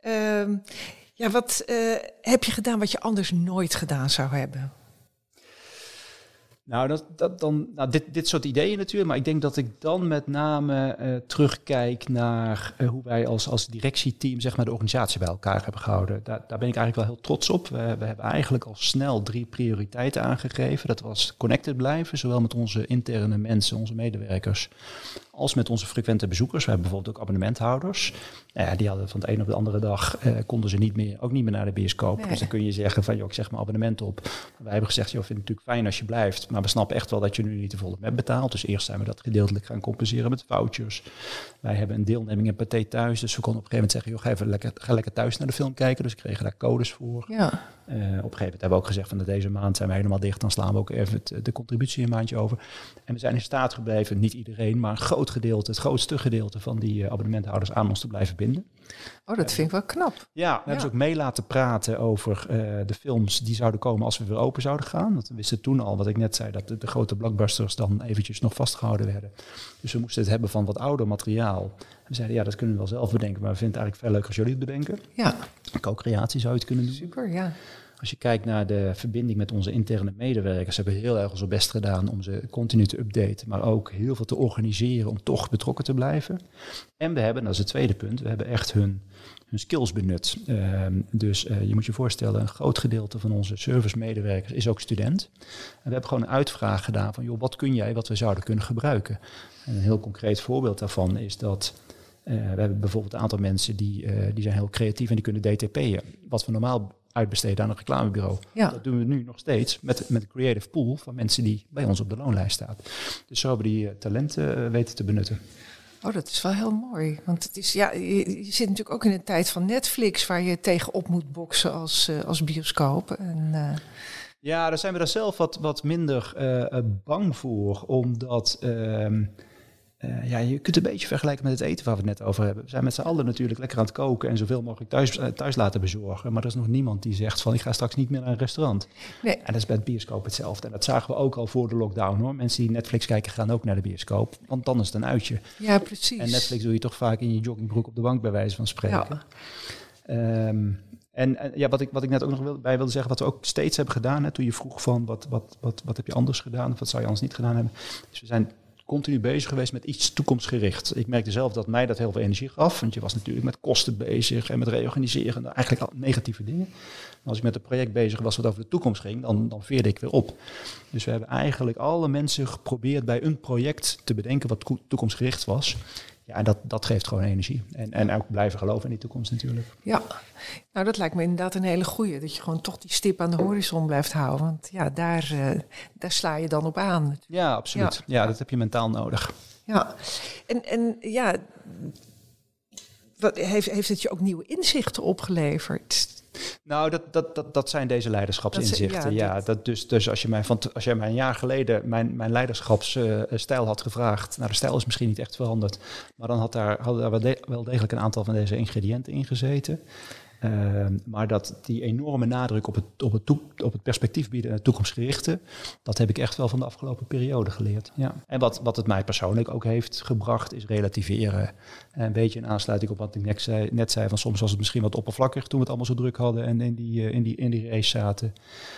Wat heb je gedaan wat je anders nooit gedaan zou hebben? Nou, dit soort ideeën natuurlijk. Maar ik denk dat ik dan met name terugkijk naar hoe wij als directieteam zeg maar, de organisatie bij elkaar hebben gehouden. Daar ben ik eigenlijk wel heel trots op. We hebben eigenlijk al snel 3 prioriteiten aangegeven. Dat was connected blijven, zowel met onze interne mensen, onze medewerkers, als met onze frequente bezoekers. We hebben bijvoorbeeld ook abonnementhouders. Die hadden van de een op de andere dag, konden ze niet meer naar de bioscoop. Nee. Dus dan kun je zeggen van, ik zeg mijn abonnement op. Wij hebben gezegd, ik vind het natuurlijk fijn als je blijft. Maar we snappen echt wel dat je nu niet de volle map betaalt. Dus eerst zijn we dat gedeeltelijk gaan compenseren met vouchers. Wij hebben een deelneming in Pathé thuis. Dus we konden op een gegeven moment zeggen, ga lekker thuis naar de film kijken. Dus we kregen daar codes voor. Ja. Op een gegeven moment hebben we ook gezegd van deze maand zijn we helemaal dicht. Dan slaan we ook even de contributie een maandje over. En we zijn in staat gebleven, niet iedereen, maar een groot gedeelte, het grootste gedeelte van die abonnementhouders aan ons te blijven binden. Oh, dat vind ik wel knap. Ja, we hebben ze ook mee laten praten over de films die zouden komen als we weer open zouden gaan. Want we wisten toen al, wat ik net zei, dat de grote blockbusters dan eventjes nog vastgehouden werden. Dus we moesten het hebben van wat ouder materiaal. En we zeiden, dat kunnen we wel zelf bedenken, maar we vinden het eigenlijk veel leuker als jullie het bedenken. Ja. Co-creatie zou je het kunnen doen. Super, ja. Als je kijkt naar de verbinding met onze interne medewerkers, hebben we heel erg onze best gedaan om ze continu te updaten, maar ook heel veel te organiseren om toch betrokken te blijven. En we hebben, dat is het tweede punt, we hebben echt hun skills benut. Dus je moet je voorstellen, een groot gedeelte van onze servicemedewerkers is ook student. En we hebben gewoon een uitvraag gedaan van, wat kun jij wat we zouden kunnen gebruiken? En een heel concreet voorbeeld daarvan is dat we hebben bijvoorbeeld een aantal mensen die zijn heel creatief en die kunnen DTP'en. Wat we normaal uitbesteden aan een reclamebureau. Ja. Dat doen we nu nog steeds met een creative pool van mensen die bij ons op de loonlijst staan. Dus zo hebben die talenten weten te benutten. Oh, dat is wel heel mooi. Want het is, je zit natuurlijk ook in een tijd van Netflix waar je tegenop moet boksen als bioscoop. Ja, daar zijn we daar zelf wat minder bang voor, omdat je kunt een beetje vergelijken met het eten waar we het net over hebben. We zijn met z'n allen natuurlijk lekker aan het koken en zoveel mogelijk thuis laten bezorgen. Maar er is nog niemand die zegt van ik ga straks niet meer naar een restaurant. Nee. En dat is bij het bioscoop hetzelfde. En dat zagen we ook al voor de lockdown, hoor. Mensen die Netflix kijken gaan ook naar de bioscoop. Want dan is het een uitje. Ja, precies. En Netflix doe je toch vaak in je joggingbroek op de bank bij wijze van spreken. Ja. Wat ik net ook nog bij wilde zeggen, wat we ook steeds hebben gedaan, hè, toen je vroeg van wat heb je anders gedaan of wat zou je anders niet gedaan hebben. Dus we zijn continu bezig geweest met iets toekomstgericht. Ik merkte zelf dat mij dat heel veel energie gaf, want je was natuurlijk met kosten bezig en met reorganiseren en eigenlijk al negatieve dingen. Maar als ik met een project bezig was wat over de toekomst ging, dan veerde ik weer op. Dus we hebben eigenlijk alle mensen geprobeerd bij een project te bedenken wat toekomstgericht was. Ja, en dat geeft gewoon energie. En ook blijven geloven in die toekomst natuurlijk. Ja, nou dat lijkt me inderdaad een hele goeie. Dat je gewoon toch die stip aan de horizon blijft houden. Want ja, daar sla je dan op aan. Natuurlijk. Ja, absoluut. Ja, dat heb je mentaal nodig. Ja, en heeft het je ook nieuwe inzichten opgeleverd? Nou, dat zijn deze leiderschapsinzichten. Dus als jij mij een jaar geleden mijn leiderschapsstijl had gevraagd. Nou, de stijl is misschien niet echt veranderd. Maar dan hadden daar wel degelijk een aantal van deze ingrediënten in gezeten. Maar dat die enorme nadruk op het perspectief bieden en het toekomstgerichte, dat heb ik echt wel van de afgelopen periode geleerd. Ja. En wat het mij persoonlijk ook heeft gebracht, is relativeren. Een beetje in aansluiting op wat ik net zei, van soms was het misschien wat oppervlakkig toen we het allemaal zo druk hadden en in die race zaten.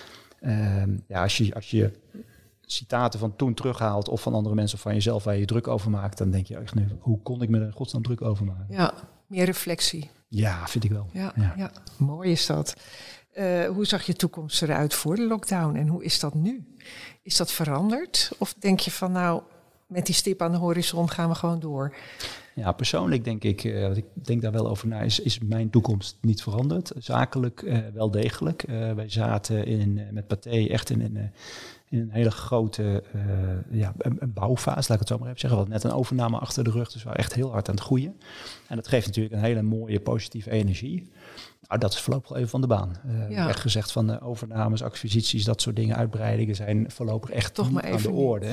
Als je citaten van toen terughaalt of van andere mensen of van jezelf waar je druk over maakt, dan denk je echt nu, hoe kon ik me er in godsnaam druk over maken? Ja, meer reflectie. Ja, vind ik wel. Ja. Mooi is dat. Hoe zag je toekomst eruit voor de lockdown en hoe is dat nu? Is dat veranderd? Of denk je van nou, met die stip aan de horizon gaan we gewoon door? Ja, persoonlijk denk ik, ik denk daar wel over na, is mijn toekomst niet veranderd. Zakelijk wel degelijk. Wij zaten met Pathé echt in een hele grote een bouwfase, laat ik het zo maar even zeggen. We hadden net een overname achter de rug, dus we waren echt heel hard aan het groeien. En dat geeft natuurlijk een hele mooie positieve energie. Nou, dat is voorlopig wel even van de baan. Echt gezegd van overnames, acquisities, dat soort dingen, uitbreidingen zijn voorlopig echt toch maar even aan de orde.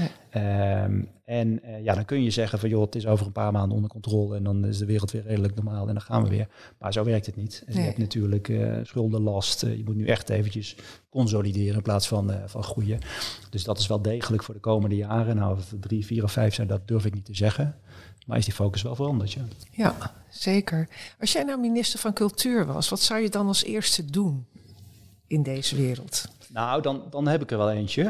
Ja. Dan kun je zeggen van joh, het is over een paar maanden onder controle en dan is de wereld weer redelijk normaal en dan gaan we weer. Maar zo werkt het niet. Nee. Je hebt natuurlijk schuldenlast. Je moet nu echt eventjes consolideren in plaats van groeien. Dus dat is wel degelijk voor de komende jaren. Nou, of 3, 4 of 5 zijn, dat durf ik niet te zeggen. Maar is die focus wel veranderd, ja? Ja, zeker. Als jij nou minister van Cultuur was, wat zou je dan als eerste doen in deze wereld? Nou, dan heb ik er wel eentje.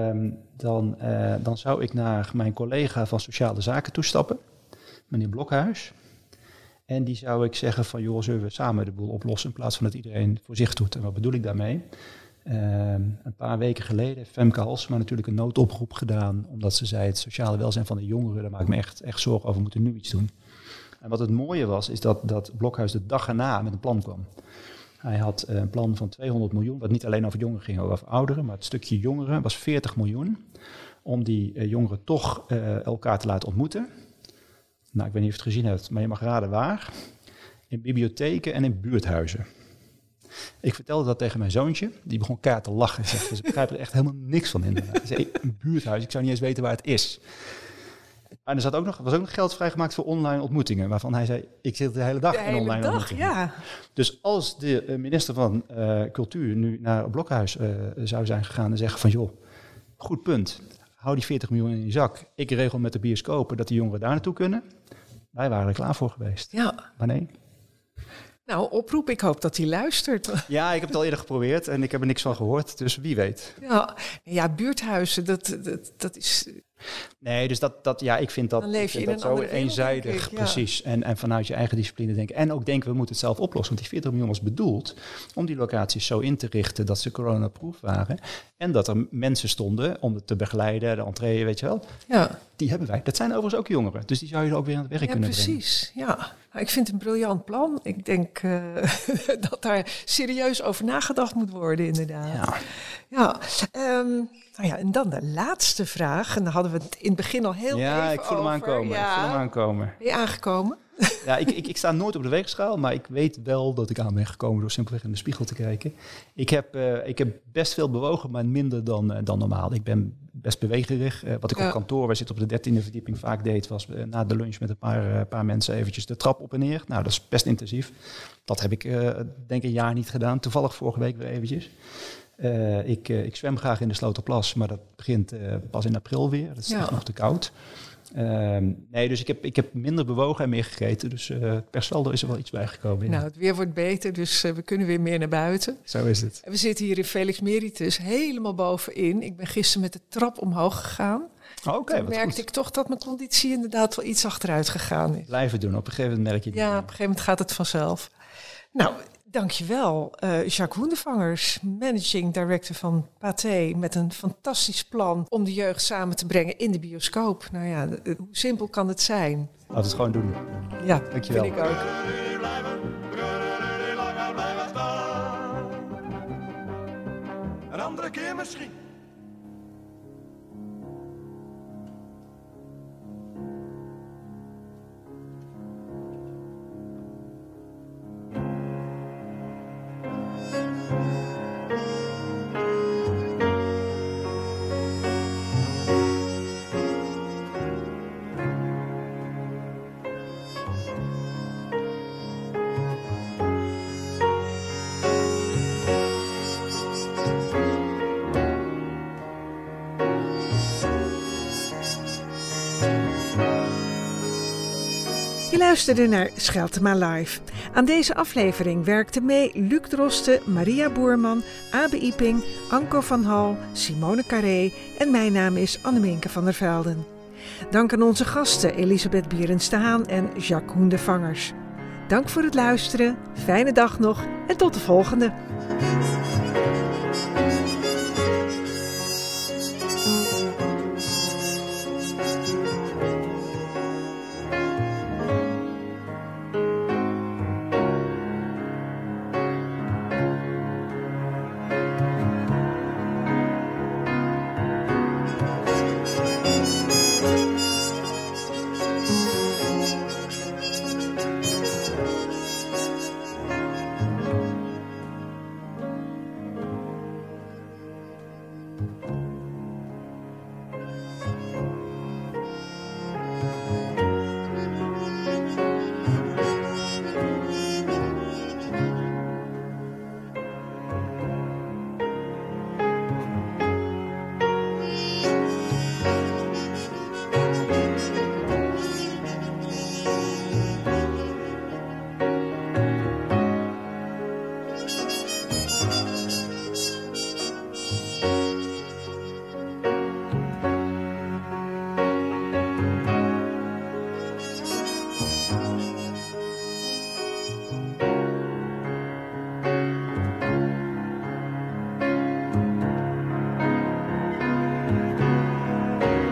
Dan zou ik naar mijn collega van Sociale Zaken toestappen, meneer Blokhuis. En die zou ik zeggen van, joh, zullen we samen de boel oplossen in plaats van dat iedereen voor zich doet. En wat bedoel ik daarmee? Een paar weken geleden heeft Femke Halsema natuurlijk een noodoproep gedaan, omdat ze zei het sociale welzijn van de jongeren, daar maak ik me echt zorgen over, we moeten nu iets doen. En wat het mooie was, is dat Blokhuis de dag erna met een plan kwam. Hij had een plan van 200 miljoen, wat niet alleen over jongeren ging, over ouderen, maar het stukje jongeren was 40 miljoen, om die jongeren toch elkaar te laten ontmoeten. Nou, ik weet niet of je het gezien hebt, maar je mag raden waar. In bibliotheken en in buurthuizen. Ik vertelde dat tegen mijn zoontje, die begon keihard te lachen. Ze begrijpen er echt helemaal niks van in. Hij zei, een buurthuis, ik zou niet eens weten waar het is. En er was ook nog geld vrijgemaakt voor online ontmoetingen, waarvan hij zei, ik zit de hele dag in online ontmoetingen. Ja. Dus als de minister van Cultuur nu naar Blokhuis zou zijn gegaan en zeggen van, joh, goed punt, hou die 40 miljoen in je zak. Ik regel met de bioscopen dat die jongeren daar naartoe kunnen. Wij waren er klaar voor geweest. Ja. Maar nee. Nou, oproep, ik hoop dat hij luistert. Ja, ik heb het al eerder geprobeerd en ik heb er niks van gehoord, dus wie weet. Ja, buurthuizen, dat is... Nee, dus ik vind dat, zo eenzijdig, precies. En vanuit je eigen discipline denken. En ook denken, we moeten het zelf oplossen. Want die 40 miljoen was bedoeld om die locaties zo in te richten dat ze coronaproof waren. En dat er mensen stonden om het te begeleiden, de entree, weet je wel. Ja. Die hebben wij. Dat zijn overigens ook jongeren. Dus die zou je ook weer aan het werk kunnen brengen. Precies, ja. Nou, ik vind het een briljant plan. Ik denk dat daar serieus over nagedacht moet worden, inderdaad. Ja. En dan de laatste vraag. En daar hadden we het in het begin al heel even over. Ja, ik voel hem aankomen. Ben je aangekomen? Ja, ik sta nooit op de weegschaal, maar ik weet wel dat ik aan ben gekomen door simpelweg in de spiegel te kijken. Ik heb best veel bewogen, maar minder dan normaal. Ik ben best bewegerig. Wat ik op kantoor, wij zitten op de 13e verdieping, vaak deed, was na de lunch met een paar mensen eventjes de trap op en neer. Nou, dat is best intensief. Dat heb ik denk een jaar niet gedaan. Toevallig vorige week weer eventjes. Ik zwem graag in de Sloterplas, maar dat begint pas in april weer. Dat is echt nog te koud. Dus ik heb minder bewogen en meer gegeten. Dus per saldo is er wel iets bijgekomen. Nou, het weer wordt beter, dus we kunnen weer meer naar buiten. Zo is het. En we zitten hier in Felix Meritus, helemaal bovenin. Ik ben gisteren met de trap omhoog gegaan. Toen merkte ik toch dat mijn conditie inderdaad wel iets achteruit gegaan is. Blijven doen, op een gegeven moment merk je het. Ja, op een gegeven moment gaat het vanzelf. Nou, dankjewel, Jacques Hoendevangers, managing director van Pathé, met een fantastisch plan om de jeugd samen te brengen in de bioscoop. Nou ja, hoe simpel kan het zijn? Laten we het gewoon doen. Ja, dankjewel. Vind ik ook. Een andere keer misschien. Je luisterde naar Scheltema Live. Aan deze aflevering werkten mee Luc Drosten, Maria Boerman, Abe Iping, Anko van Hal, Simone Carré en mijn naam is Anneminke van der Velden. Dank aan onze gasten Elisabeth Bierens de Haan en Jacques Hoendevangers. Dank voor het luisteren, fijne dag nog en tot de volgende.